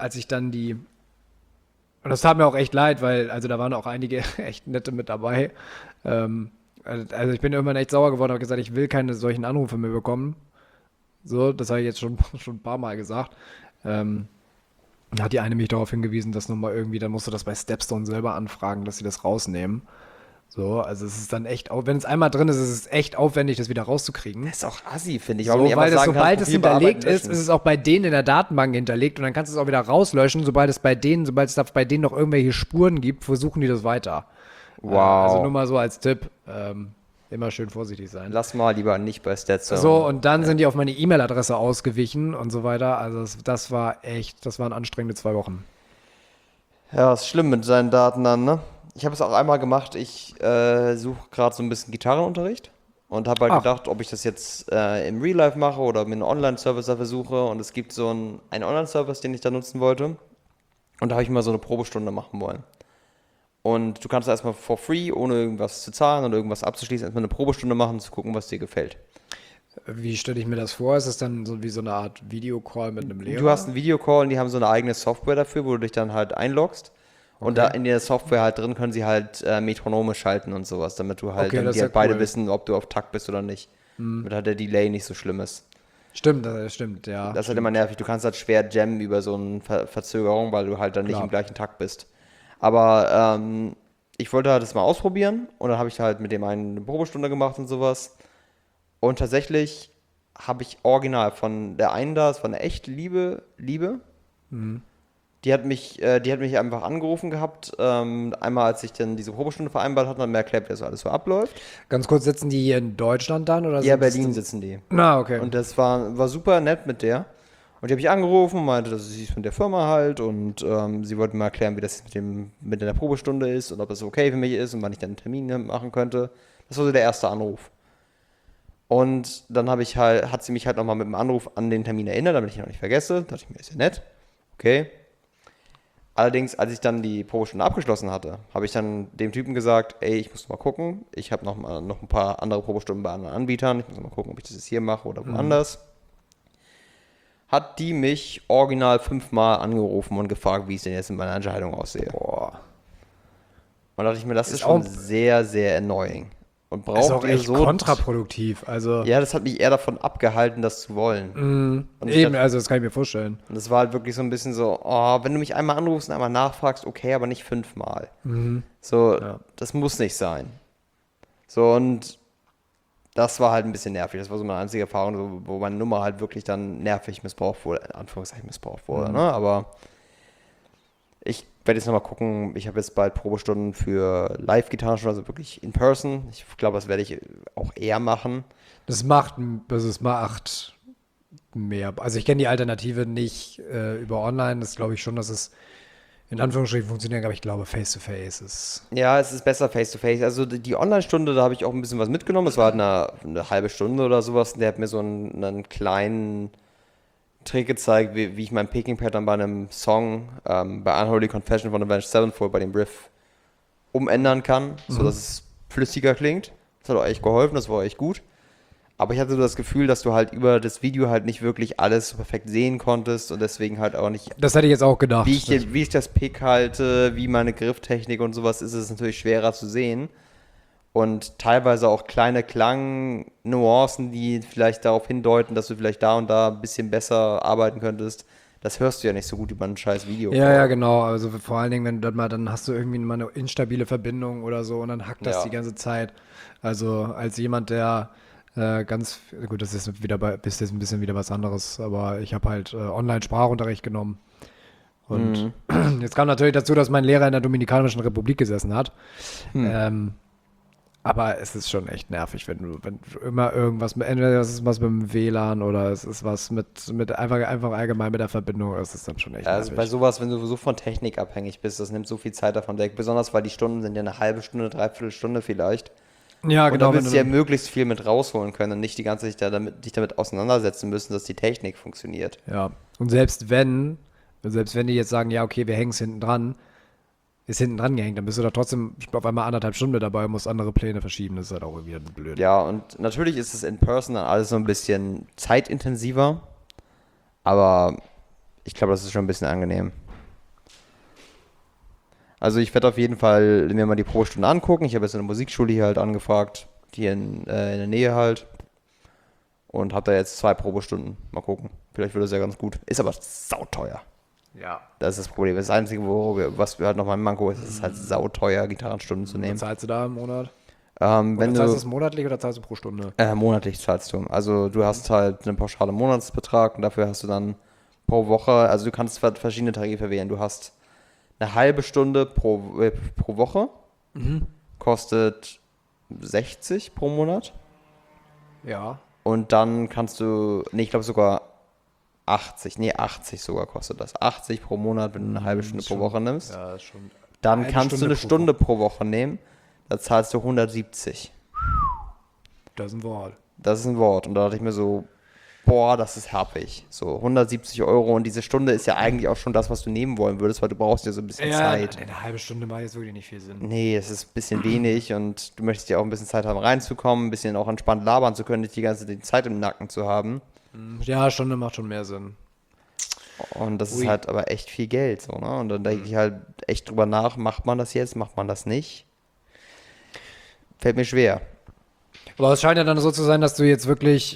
und das tat mir auch echt leid, weil, also da waren auch einige echt nette mit dabei. Also ich bin irgendwann echt sauer geworden, habe gesagt, ich will keine solchen Anrufe mehr bekommen. So, das habe ich jetzt schon ein paar Mal gesagt. Da hat die eine mich darauf hingewiesen, dass nochmal irgendwie, dann musst du das bei Stepstone selber anfragen, dass sie das rausnehmen. So, also es ist dann echt, wenn es einmal drin ist, ist es echt aufwendig, das wieder rauszukriegen. Das ist auch assi, finde ich. So, Warum nicht weil einfach das, sagen sobald kann, es Profil bearbeiten, hinterlegt ist, löschen? ist es auch bei denen in der Datenbank hinterlegt und dann kannst du es auch wieder rauslöschen, sobald es bei denen noch irgendwelche Spuren gibt, versuchen die das weiter. Wow. Also nur mal so als Tipp. immer schön vorsichtig sein. Lass mal lieber nicht bei Stetson. So, und dann sind die auf meine E-Mail-Adresse ausgewichen und so weiter. Also das waren anstrengende 2 Wochen. Ja, ist schlimm mit seinen Daten dann, ne? Ich habe es auch einmal gemacht. Ich suche gerade so ein bisschen Gitarrenunterricht und habe halt Ach. gedacht, ob ich das jetzt im Real Life mache oder mir einen Online-Service dafür suche. Und es gibt so einen Online-Service, den ich da nutzen wollte. Und da habe ich mal so eine Probestunde machen wollen. Und du kannst erstmal for free, ohne irgendwas zu zahlen oder irgendwas abzuschließen, erstmal eine Probestunde machen, zu gucken, was dir gefällt. Wie stelle ich mir das vor? Ist es dann so wie so eine Art Videocall mit einem Lehrer? Du hast einen Videocall und die haben so eine eigene Software dafür, wo du dich dann halt einloggst. Und da in der Software halt drin können sie halt Metronome schalten und sowas, damit du halt, Okay, damit das die ist halt ja beide cool. wissen, ob du auf Takt bist oder nicht. Damit halt der Delay nicht so schlimm ist. Stimmt, das stimmt, ja. Das ist halt immer nervig. Du kannst halt schwer jammen über so eine Verzögerung, weil du halt dann nicht Klar. im gleichen Takt bist. Aber ich wollte halt das mal ausprobieren und dann habe ich halt mit dem einen eine Probestunde gemacht und sowas. Und tatsächlich habe ich original von der einen da, das war eine echt Liebe. Die hat mich einfach angerufen gehabt, einmal als ich dann diese Probestunde vereinbart hatte, hat mir erklärt, wie das alles so abläuft. Ganz kurz, sitzen die hier in Deutschland dann? Oder Ja, sind das Berlin dann- sitzen die. Na, okay. Und das war super nett mit der. Und die habe ich angerufen und meinte, dass sie ist mit der Firma halt und sie wollte mir erklären, wie das mit der Probestunde ist und ob das okay für mich ist und wann ich dann einen Termin machen könnte. Das war so der erste Anruf. Und dann hat sie mich halt nochmal mit dem Anruf an den Termin erinnert, damit ich ihn noch nicht vergesse. Da dachte ich mir, ist ja nett. Okay. Allerdings, als ich dann die Probestunde abgeschlossen hatte, habe ich dann dem Typen gesagt, ey, ich muss mal gucken. Ich habe noch ein paar andere Probestunden bei anderen Anbietern. Ich muss mal gucken, ob ich das jetzt hier mache oder woanders. Hat die mich original 5-mal angerufen und gefragt, wie es denn jetzt in meiner Entscheidung aussehe. Boah. Und da dachte ich mir, das ist Ist schon auch- sehr, sehr annoying. Und Das ist braucht auch ihr echt so... kontraproduktiv. Also, Ja, das hat mich eher davon abgehalten, das zu wollen. Und ich eben, dachte- also das kann ich mir vorstellen. Und das war halt wirklich so ein bisschen so, oh, wenn du mich einmal anrufst und einmal nachfragst, okay, aber nicht 5-mal. So, Ja. das muss nicht sein. So, und das war halt ein bisschen nervig. Das war so meine einzige Erfahrung, so, wo meine Nummer halt wirklich dann nervig missbraucht wurde, in Anführungszeichen missbraucht wurde, ne? Aber ich werde jetzt nochmal gucken, ich habe jetzt bald Probestunden für Live-Gitarrenstunden, also wirklich in person. Ich glaube, das werde ich auch eher machen. Das macht mehr. Also ich kenne die Alternative nicht über online. Das glaube ich schon, dass es in Anführungsstrichen funktioniert, aber ich glaube Face-to-Face ist. Ja, es ist besser face-to-face. Also die Online-Stunde, da habe ich auch ein bisschen was mitgenommen. Es war halt eine halbe Stunde oder sowas. Und der hat mir so einen kleinen Trick gezeigt, wie ich mein Picking-Pattern bei einem Song, bei Unholy Confession von Avenged Sevenfold, bei dem Riff umändern kann, sodass es flüssiger klingt. Das hat auch echt geholfen, das war echt gut. Aber ich hatte so das Gefühl, dass du halt über das Video halt nicht wirklich alles so perfekt sehen konntest und deswegen halt auch nicht, Das hätte ich jetzt auch gedacht. wie ich das Pick halte, wie meine Grifftechnik und sowas, ist es natürlich schwerer zu sehen. Und teilweise auch kleine Klangnuancen, die vielleicht darauf hindeuten, dass du vielleicht da und da ein bisschen besser arbeiten könntest. Das hörst du ja nicht so gut über ein scheiß Video. Ja, genau. Also vor allen Dingen, wenn du dann hast du irgendwie mal eine instabile Verbindung oder so und dann hackt das Ja. die ganze Zeit. Also als jemand, der gut, das ist jetzt ein bisschen wieder was anderes, aber ich habe halt Online-Sprachunterricht genommen. Und jetzt kam natürlich dazu, dass mein Lehrer in der Dominikanischen Republik gesessen hat. Aber es ist schon echt nervig, wenn du immer irgendwas, entweder das ist was mit dem WLAN oder es ist was mit einfach allgemein mit der Verbindung, das ist dann schon echt Ja, also bei nervig. sowas, wenn du so von Technik abhängig bist, das nimmt so viel Zeit davon weg. Besonders, weil die Stunden sind ja eine halbe Stunde, dreiviertel Stunde vielleicht. Ja, Und genau. da willst du ja du- möglichst viel mit rausholen können und nicht die ganze Zeit dich damit auseinandersetzen müssen, dass die Technik funktioniert. Ja, und selbst wenn die jetzt sagen, ja, okay, wir hängen es hinten dran, ist hinten dran gehängt, dann bist du da trotzdem auf einmal 1,5 Stunden mit dabei und musst andere Pläne verschieben. Das ist halt auch irgendwie blöd. Ja, und natürlich ist es in Person dann alles so ein bisschen zeitintensiver, aber ich glaube, das ist schon ein bisschen angenehm. Also ich werde auf jeden Fall mir mal die Probestunde angucken. Ich habe jetzt eine Musikschule hier halt angefragt, hier in der Nähe halt. Und habe da jetzt 2 Probestunden. Mal gucken. Vielleicht wird das ja ganz gut. Ist aber sauteuer. Ja. Das ist das Problem. Das Einzige, was wir halt noch mal im Manko ist, ist halt sauteuer, Gitarrenstunden zu nehmen. Was zahlst du da im Monat? Wenn Oder zahlst du du es monatlich oder zahlst du pro Stunde? monatlich zahlst du. Also du hast halt einen pauschalen Monatsbetrag und dafür hast du dann pro Woche, also du kannst verschiedene Tarife wählen. Du hast eine halbe Stunde pro Woche, kostet 60 pro Monat. Ja. Und dann kannst du, nee, ich glaube sogar 80 sogar kostet das. 80 pro Monat, wenn du eine halbe Stunde pro Woche nimmst. Ja, ist schon. Dann Eine kannst du Stunde eine pro Stunde pro Woche nehmen. Da zahlst du 170. Das ist ein Wort. Das ist ein Wort. Und da dachte ich mir so, boah, das ist happig. So 170 Euro und diese Stunde ist ja eigentlich auch schon das, was du nehmen wollen würdest, weil du brauchst ja so ein bisschen Zeit. Eine halbe Stunde macht jetzt wirklich nicht viel Sinn. Nee, es ist ein bisschen wenig und du möchtest ja auch ein bisschen Zeit haben, reinzukommen, ein bisschen auch entspannt labern zu können, nicht die ganze Zeit im Nacken zu haben. Ja, Stunde macht schon mehr Sinn. Und das ist Ui. halt aber echt viel Geld, so, ne? Und dann denke ich halt echt drüber nach, macht man das jetzt, macht man das nicht? Fällt mir schwer. Aber es scheint ja dann so zu sein, dass du jetzt wirklich,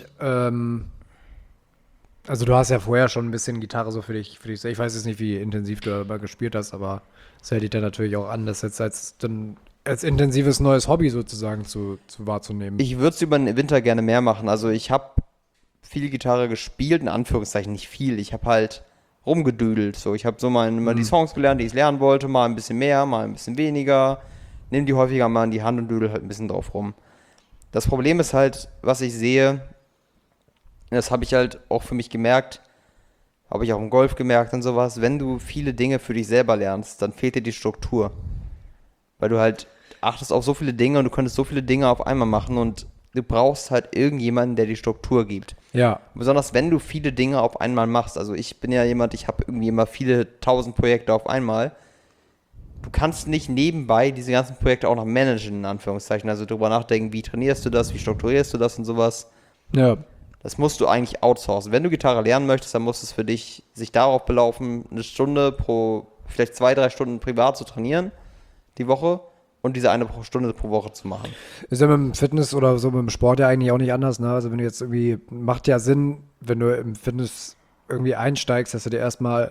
also du hast ja vorher schon ein bisschen Gitarre so für dich. Ich weiß jetzt nicht, wie intensiv du dabei gespielt hast, aber es hält dich dann natürlich auch an, das jetzt als intensives neues Hobby sozusagen zu wahrzunehmen. Ich würde es über den Winter gerne mehr machen. Also ich habe viel Gitarre gespielt, in Anführungszeichen nicht viel. Ich habe halt rumgedüdelt. So, ich habe so mal die Songs gelernt, die ich lernen wollte, mal ein bisschen mehr, mal ein bisschen weniger. Nimm die häufiger mal in die Hand und düdel halt ein bisschen drauf rum. Das Problem ist halt, was ich sehe, das habe ich halt auch für mich gemerkt, habe ich auch im Golf gemerkt und sowas, wenn du viele Dinge für dich selber lernst, dann fehlt dir die Struktur. Weil du halt achtest auf so viele Dinge und du könntest so viele Dinge auf einmal machen und du brauchst halt irgendjemanden, der die Struktur gibt. Ja, Besonders wenn du viele Dinge auf einmal machst. Also ich bin ja jemand, ich habe irgendwie immer viele tausend Projekte auf einmal. Du kannst nicht nebenbei diese ganzen Projekte auch noch managen, in Anführungszeichen. Also drüber nachdenken, wie trainierst du das, wie strukturierst du das und sowas. ja. Das musst du eigentlich outsourcen. Wenn du Gitarre lernen möchtest, dann muss es für dich sich darauf belaufen, eine Stunde vielleicht 2, 3 Stunden privat zu trainieren, die Woche, und diese eine Stunde pro Woche zu machen. Ist ja mit dem Fitness oder so mit dem Sport ja eigentlich auch nicht anders, ne? Also wenn du jetzt irgendwie, macht ja Sinn, wenn du im Fitness irgendwie einsteigst, dass du dir erstmal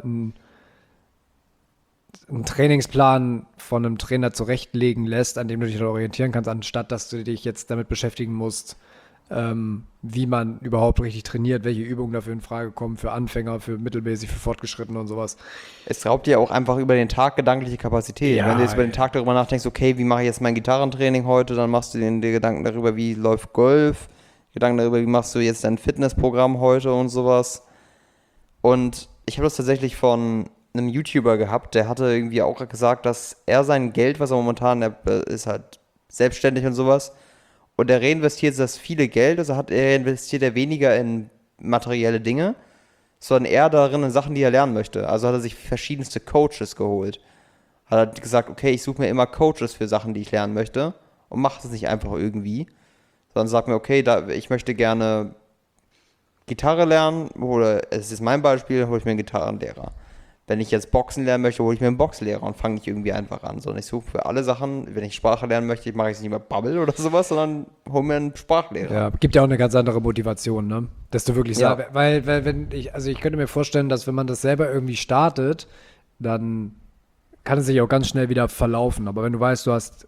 einen Trainingsplan von einem Trainer zurechtlegen lässt, an dem du dich dann orientieren kannst, anstatt dass du dich jetzt damit beschäftigen musst, wie man überhaupt richtig trainiert, welche Übungen dafür in Frage kommen, für Anfänger, für mittelmäßig, für Fortgeschrittene und sowas. Es raubt dir auch einfach über den Tag gedankliche Kapazität. Ja, Wenn du jetzt über den ja. Tag darüber nachdenkst, okay, wie mache ich jetzt mein Gitarrentraining heute, dann machst du dir Gedanken darüber, wie läuft Golf, Gedanken darüber, wie machst du jetzt dein Fitnessprogramm heute und sowas. Und ich habe das tatsächlich von einem YouTuber gehabt, der hatte irgendwie auch gesagt, dass er sein Geld, was er momentan, er ist halt selbstständig und sowas, und er reinvestiert das viele Geld, also investiert er weniger in materielle Dinge, sondern eher darin in Sachen, die er lernen möchte. Also hat er sich verschiedenste Coaches geholt. Hat er gesagt, okay, ich suche mir immer Coaches für Sachen, die ich lernen möchte, und mache das nicht einfach irgendwie, sondern sagt mir, okay, ich möchte gerne Gitarre lernen, oder es ist mein Beispiel, hole ich mir einen Gitarrenlehrer. Wenn ich jetzt Boxen lernen möchte, hole ich mir einen Boxlehrer und fange nicht irgendwie einfach an. Sondern ich suche für alle Sachen, wenn ich Sprache lernen möchte, mache ich es nicht mehr Bubble oder sowas, sondern hole mir einen Sprachlehrer. Ja, gibt ja auch eine ganz andere Motivation, ne? Dass du wirklich Ja. sagst, weil ich könnte mir vorstellen, dass wenn man das selber irgendwie startet, dann kann es sich auch ganz schnell wieder verlaufen. Aber wenn du weißt, du hast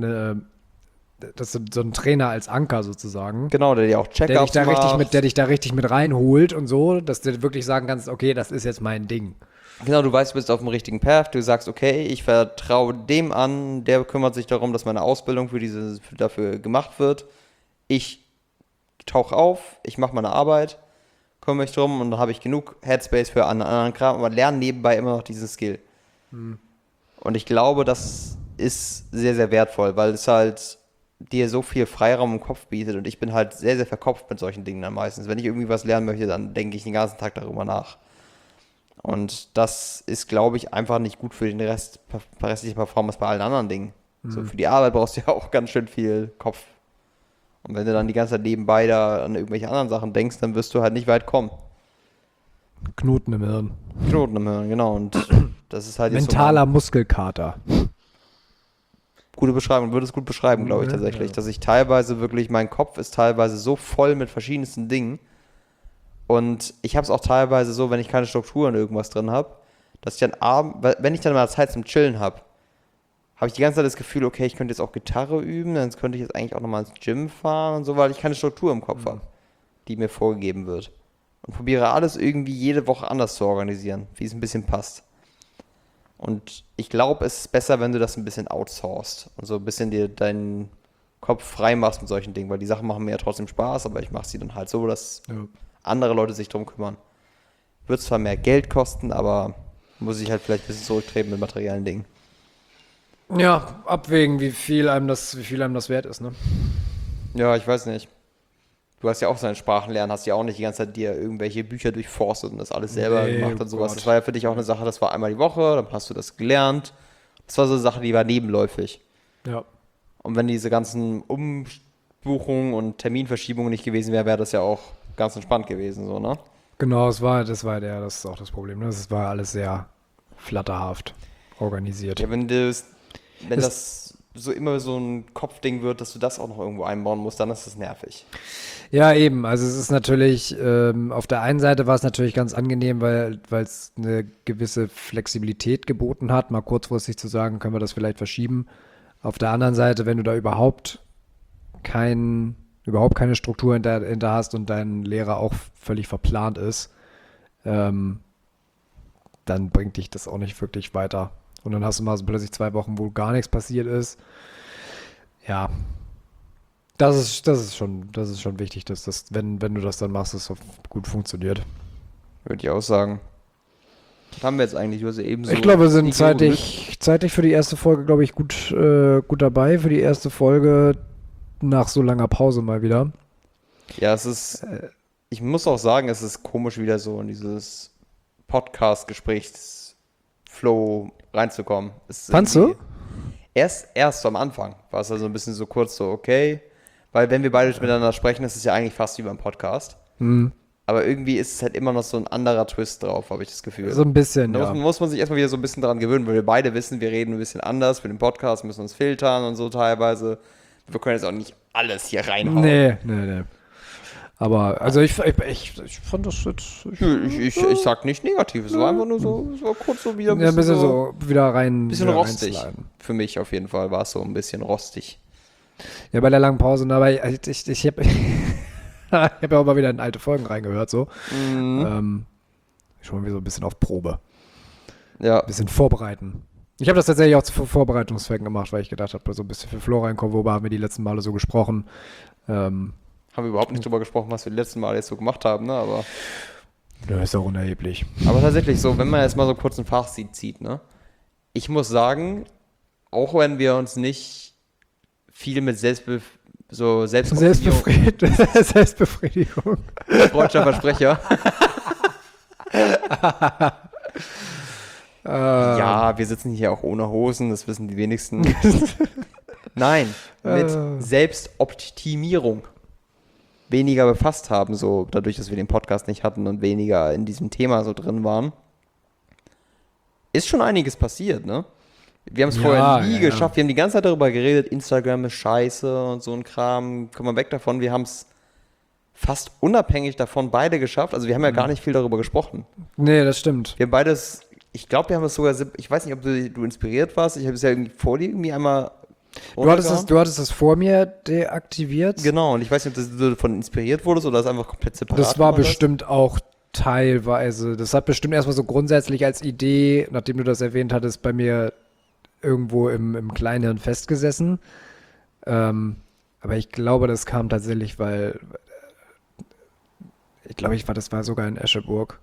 so einen Trainer als Anker sozusagen, Genau, der dir auch Check-ups macht. der dich da richtig mit reinholt und so, dass du wirklich sagen kannst, okay, das ist jetzt mein Ding. Genau, du weißt, du bist auf dem richtigen Path. Du sagst, okay, ich vertraue dem an, der kümmert sich darum, dass meine Ausbildung dafür gemacht wird. Ich tauche auf, ich mache meine Arbeit, kümmere mich drum, und dann habe ich genug Headspace für anderen Kram, aber lerne nebenbei immer noch diesen Skill. Und ich glaube, das ist sehr, sehr wertvoll, weil es halt dir so viel Freiraum im Kopf bietet, und ich bin halt sehr, sehr verkopft mit solchen Dingen dann meistens. Wenn ich irgendwie was lernen möchte, dann denke ich den ganzen Tag darüber nach. Und das ist, glaube ich, einfach nicht gut für den restliche Performance bei allen anderen Dingen. So, für die Arbeit brauchst du ja auch ganz schön viel Kopf. Und wenn du dann die ganze Zeit nebenbei da an irgendwelche anderen Sachen denkst, dann wirst du halt nicht weit kommen. Knoten im Hirn. Knoten im Hirn, genau. Und das ist halt Mentaler Muskelkater. gute Beschreibung, würde es gut beschreiben, glaube ich, Ja, tatsächlich. ja. Dass ich teilweise wirklich, mein Kopf ist teilweise so voll mit verschiedensten Dingen. Und ich habe es auch teilweise so, wenn ich keine Struktur in irgendwas drin habe, dass ich dann wenn ich dann mal Zeit zum Chillen habe, habe ich die ganze Zeit das Gefühl, okay, ich könnte jetzt auch Gitarre üben, dann könnte ich jetzt eigentlich auch nochmal ins Gym fahren und so, weil ich keine Struktur im Kopf habe, die mir vorgegeben wird. Und probiere alles irgendwie jede Woche anders zu organisieren, wie es ein bisschen passt. Und ich glaube, es ist besser, wenn du das ein bisschen outsourcest und so ein bisschen dir Kopf frei machst mit solchen Dingen, weil die Sachen machen mir ja trotzdem Spaß, aber ich mache sie dann halt so, dass Ja. andere Leute sich drum kümmern. Wird zwar mehr Geld kosten, aber muss ich halt vielleicht ein bisschen zurücktreten mit materiellen Dingen. Ja, abwägen, wie viel einem das wert ist, ne? Ja, ich weiß nicht. Du hast ja auch seine Sprachen lernen, hast ja auch nicht die ganze Zeit dir irgendwelche Bücher durchforstet und das alles selber Nee, gemacht oh und sowas. Gott. Das war ja für dich auch eine Sache, das war einmal die Woche, dann hast du das gelernt. Das war so eine Sache, die war nebenläufig. Ja. Und wenn diese ganzen Umbuchungen und Terminverschiebungen nicht gewesen wären, wäre das ja auch ganz entspannt gewesen, so, ne? Genau, das ist auch das Problem, ne? Das war alles sehr flatterhaft organisiert. Ja, wenn Es- das so immer so ein Kopfding wird, dass du das auch noch irgendwo einbauen musst, dann ist das nervig. Ja, eben. Also es ist natürlich, auf der einen Seite war es natürlich ganz angenehm, weil es eine gewisse Flexibilität geboten hat, mal kurzfristig zu sagen, können wir das vielleicht verschieben. Auf der anderen Seite, wenn du da überhaupt keine Struktur hinter hast und dein Lehrer auch völlig verplant ist, dann bringt dich das auch nicht wirklich weiter. Und dann hast du mal so plötzlich 2 Wochen, wo gar nichts passiert ist. Ja, das ist schon wichtig, dass das, wenn du das dann machst, dass das gut funktioniert. Würde ich auch sagen. Was haben wir jetzt eigentlich? Du hast ja eben so Ich glaube, wir sind Sneaky überbrückt. zeitlich für die erste Folge, glaube ich, gut dabei. Für die erste Folge nach so langer Pause mal wieder. Ja, es ist, ich muss auch sagen, es ist komisch, wieder so in dieses Podcast-Gesprächs-Flow reinzukommen. Es ist Fandst du? irgendwie- Erst so am Anfang war es also ein bisschen so kurz so, okay, weil wenn wir beide miteinander sprechen, ist es ja eigentlich fast wie beim Podcast. Hm, Aber irgendwie ist es halt immer noch so ein anderer Twist drauf, habe ich das Gefühl. so ein bisschen, Da ja. muss man sich erstmal wieder so ein bisschen daran gewöhnen, weil wir beide wissen, wir reden ein bisschen anders. Für den Podcast müssen uns filtern und so teilweise. Wir können jetzt auch nicht alles hier reinhauen. Nee. Aber, also ich fand das jetzt. Nö, ich sag nicht negativ, es war einfach nur so, es war kurz so wieder Ja, ein bisschen so wieder bisschen wieder rostig. reinsliden. Für mich auf jeden Fall war es so ein bisschen rostig. Ja, bei der langen Pause, ne, aber ich habe ich hab ja auch mal wieder in alte Folgen reingehört, so. Schon wieder so ein bisschen auf Probe. Ja, Ein bisschen vorbereiten. Ich habe das tatsächlich auch zu Vorbereitungszwecken gemacht, weil ich gedacht habe, so ein bisschen für Flo reinkommen, worüber haben wir die letzten Male so gesprochen. haben wir überhaupt nicht drüber gesprochen, was wir die letzten Mal jetzt so gemacht haben, ne? Ja, ist auch unerheblich. Aber tatsächlich so, wenn man jetzt mal so kurz ein Fazit zieht, ne? Ich muss sagen, auch wenn wir uns nicht viel mit Selbstoptimierung, Selbstbefriedigung. freudscher Versprecher. Ja, wir sitzen hier auch ohne Hosen, das wissen die wenigsten. Nein, mit Selbstoptimierung weniger befasst haben, so dadurch, dass wir den Podcast nicht hatten und weniger in diesem Thema so drin waren, ist schon einiges passiert, ne? Wir haben es Ja, vorher nie ja. geschafft, wir haben die ganze Zeit darüber geredet, Instagram ist scheiße und so ein Kram, kommen wir weg davon, wir haben es fast unabhängig davon beide geschafft, also wir haben ja gar nicht viel darüber gesprochen. Nee, das stimmt. Wir beides, ich glaube, wir haben es sogar, ich weiß nicht, ob du inspiriert warst, ich habe es ja irgendwie vor dir irgendwie einmal Du hattest runtergehauen. es vor mir deaktiviert. Genau, und ich weiß nicht, ob du davon inspiriert wurdest oder das einfach komplett separat Das war gemacht hast. bestimmt auch teilweise. Das hat bestimmt erstmal so grundsätzlich als Idee, nachdem du das erwähnt hattest, bei mir irgendwo im Kleinhirn festgesessen. Aber ich glaube, das kam tatsächlich, weil das war sogar in Escheburg,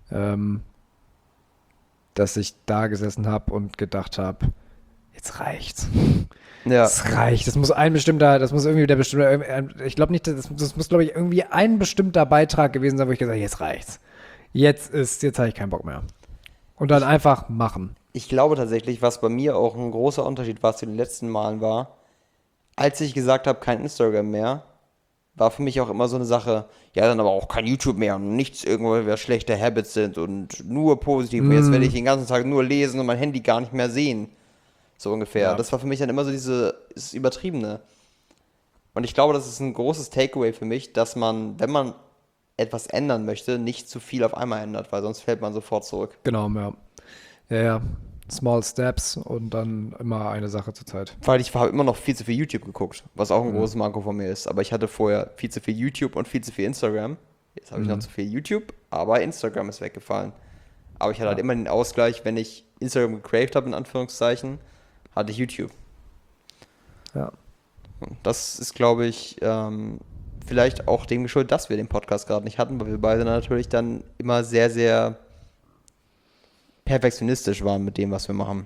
dass ich da gesessen habe und gedacht habe, jetzt reicht's. Ja, Das reicht. Das muss irgendwie der bestimmte, ich glaube nicht, das muss, glaube ich, irgendwie ein bestimmter Beitrag gewesen sein, wo ich gesagt habe, jetzt reicht's. Jetzt habe ich keinen Bock mehr. Und dann einfach machen. ich glaube tatsächlich, was bei mir auch ein großer Unterschied war zu den letzten Malen war, als ich gesagt habe, kein Instagram mehr, war für mich auch immer so eine Sache, ja, dann aber auch kein YouTube mehr und nichts irgendwo, wer schlechte Habits sind und nur positiv. Und jetzt werde ich den ganzen Tag nur lesen und mein Handy gar nicht mehr sehen. So ungefähr. Ja. Das war für mich dann immer so dieses Übertriebene. Und ich glaube, das ist ein großes Takeaway für mich, dass man, wenn man etwas ändern möchte, nicht zu viel auf einmal ändert, weil sonst fällt man sofort zurück. Genau, ja. Ja. Small Steps und dann immer eine Sache zur Zeit. Weil ich habe immer noch viel zu viel YouTube geguckt, was auch ein großes Manko von mir ist. Aber ich hatte vorher viel zu viel YouTube und viel zu viel Instagram. Jetzt habe ich noch zu viel YouTube, aber Instagram ist weggefallen. Aber ich hatte halt immer den Ausgleich, wenn ich Instagram gecraved habe, in Anführungszeichen, hatte ich YouTube. Ja. Und das ist, glaube ich, vielleicht auch dem geschuldet, dass wir den Podcast gerade nicht hatten, weil wir beide natürlich dann immer sehr, sehr perfektionistisch waren mit dem, was wir machen.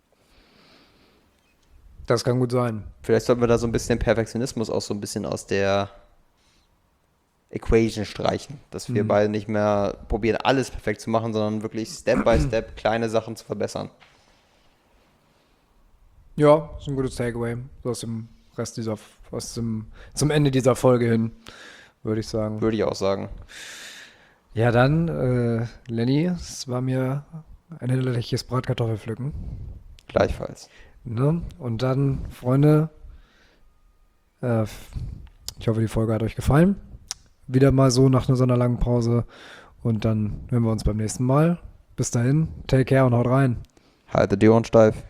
Das kann gut sein. Vielleicht sollten wir da so ein bisschen den Perfektionismus auch so ein bisschen aus der Equation streichen, dass wir beide nicht mehr probieren, alles perfekt zu machen, sondern wirklich Step by Step kleine Sachen zu verbessern. Ja, ist ein gutes Takeaway. So zum Ende dieser Folge hin, würde ich sagen. Würde ich auch sagen. Ja, dann, Lenny, es war mir ein hinderliches Bratkartoffelpflücken. Gleichfalls. Ne? Und dann, Freunde, äh, ich hoffe, die Folge hat euch gefallen. Wieder mal so nach so einer langen Pause. Und dann hören wir uns beim nächsten Mal. Bis dahin, take care und haut rein. Haltet die Ohren steif.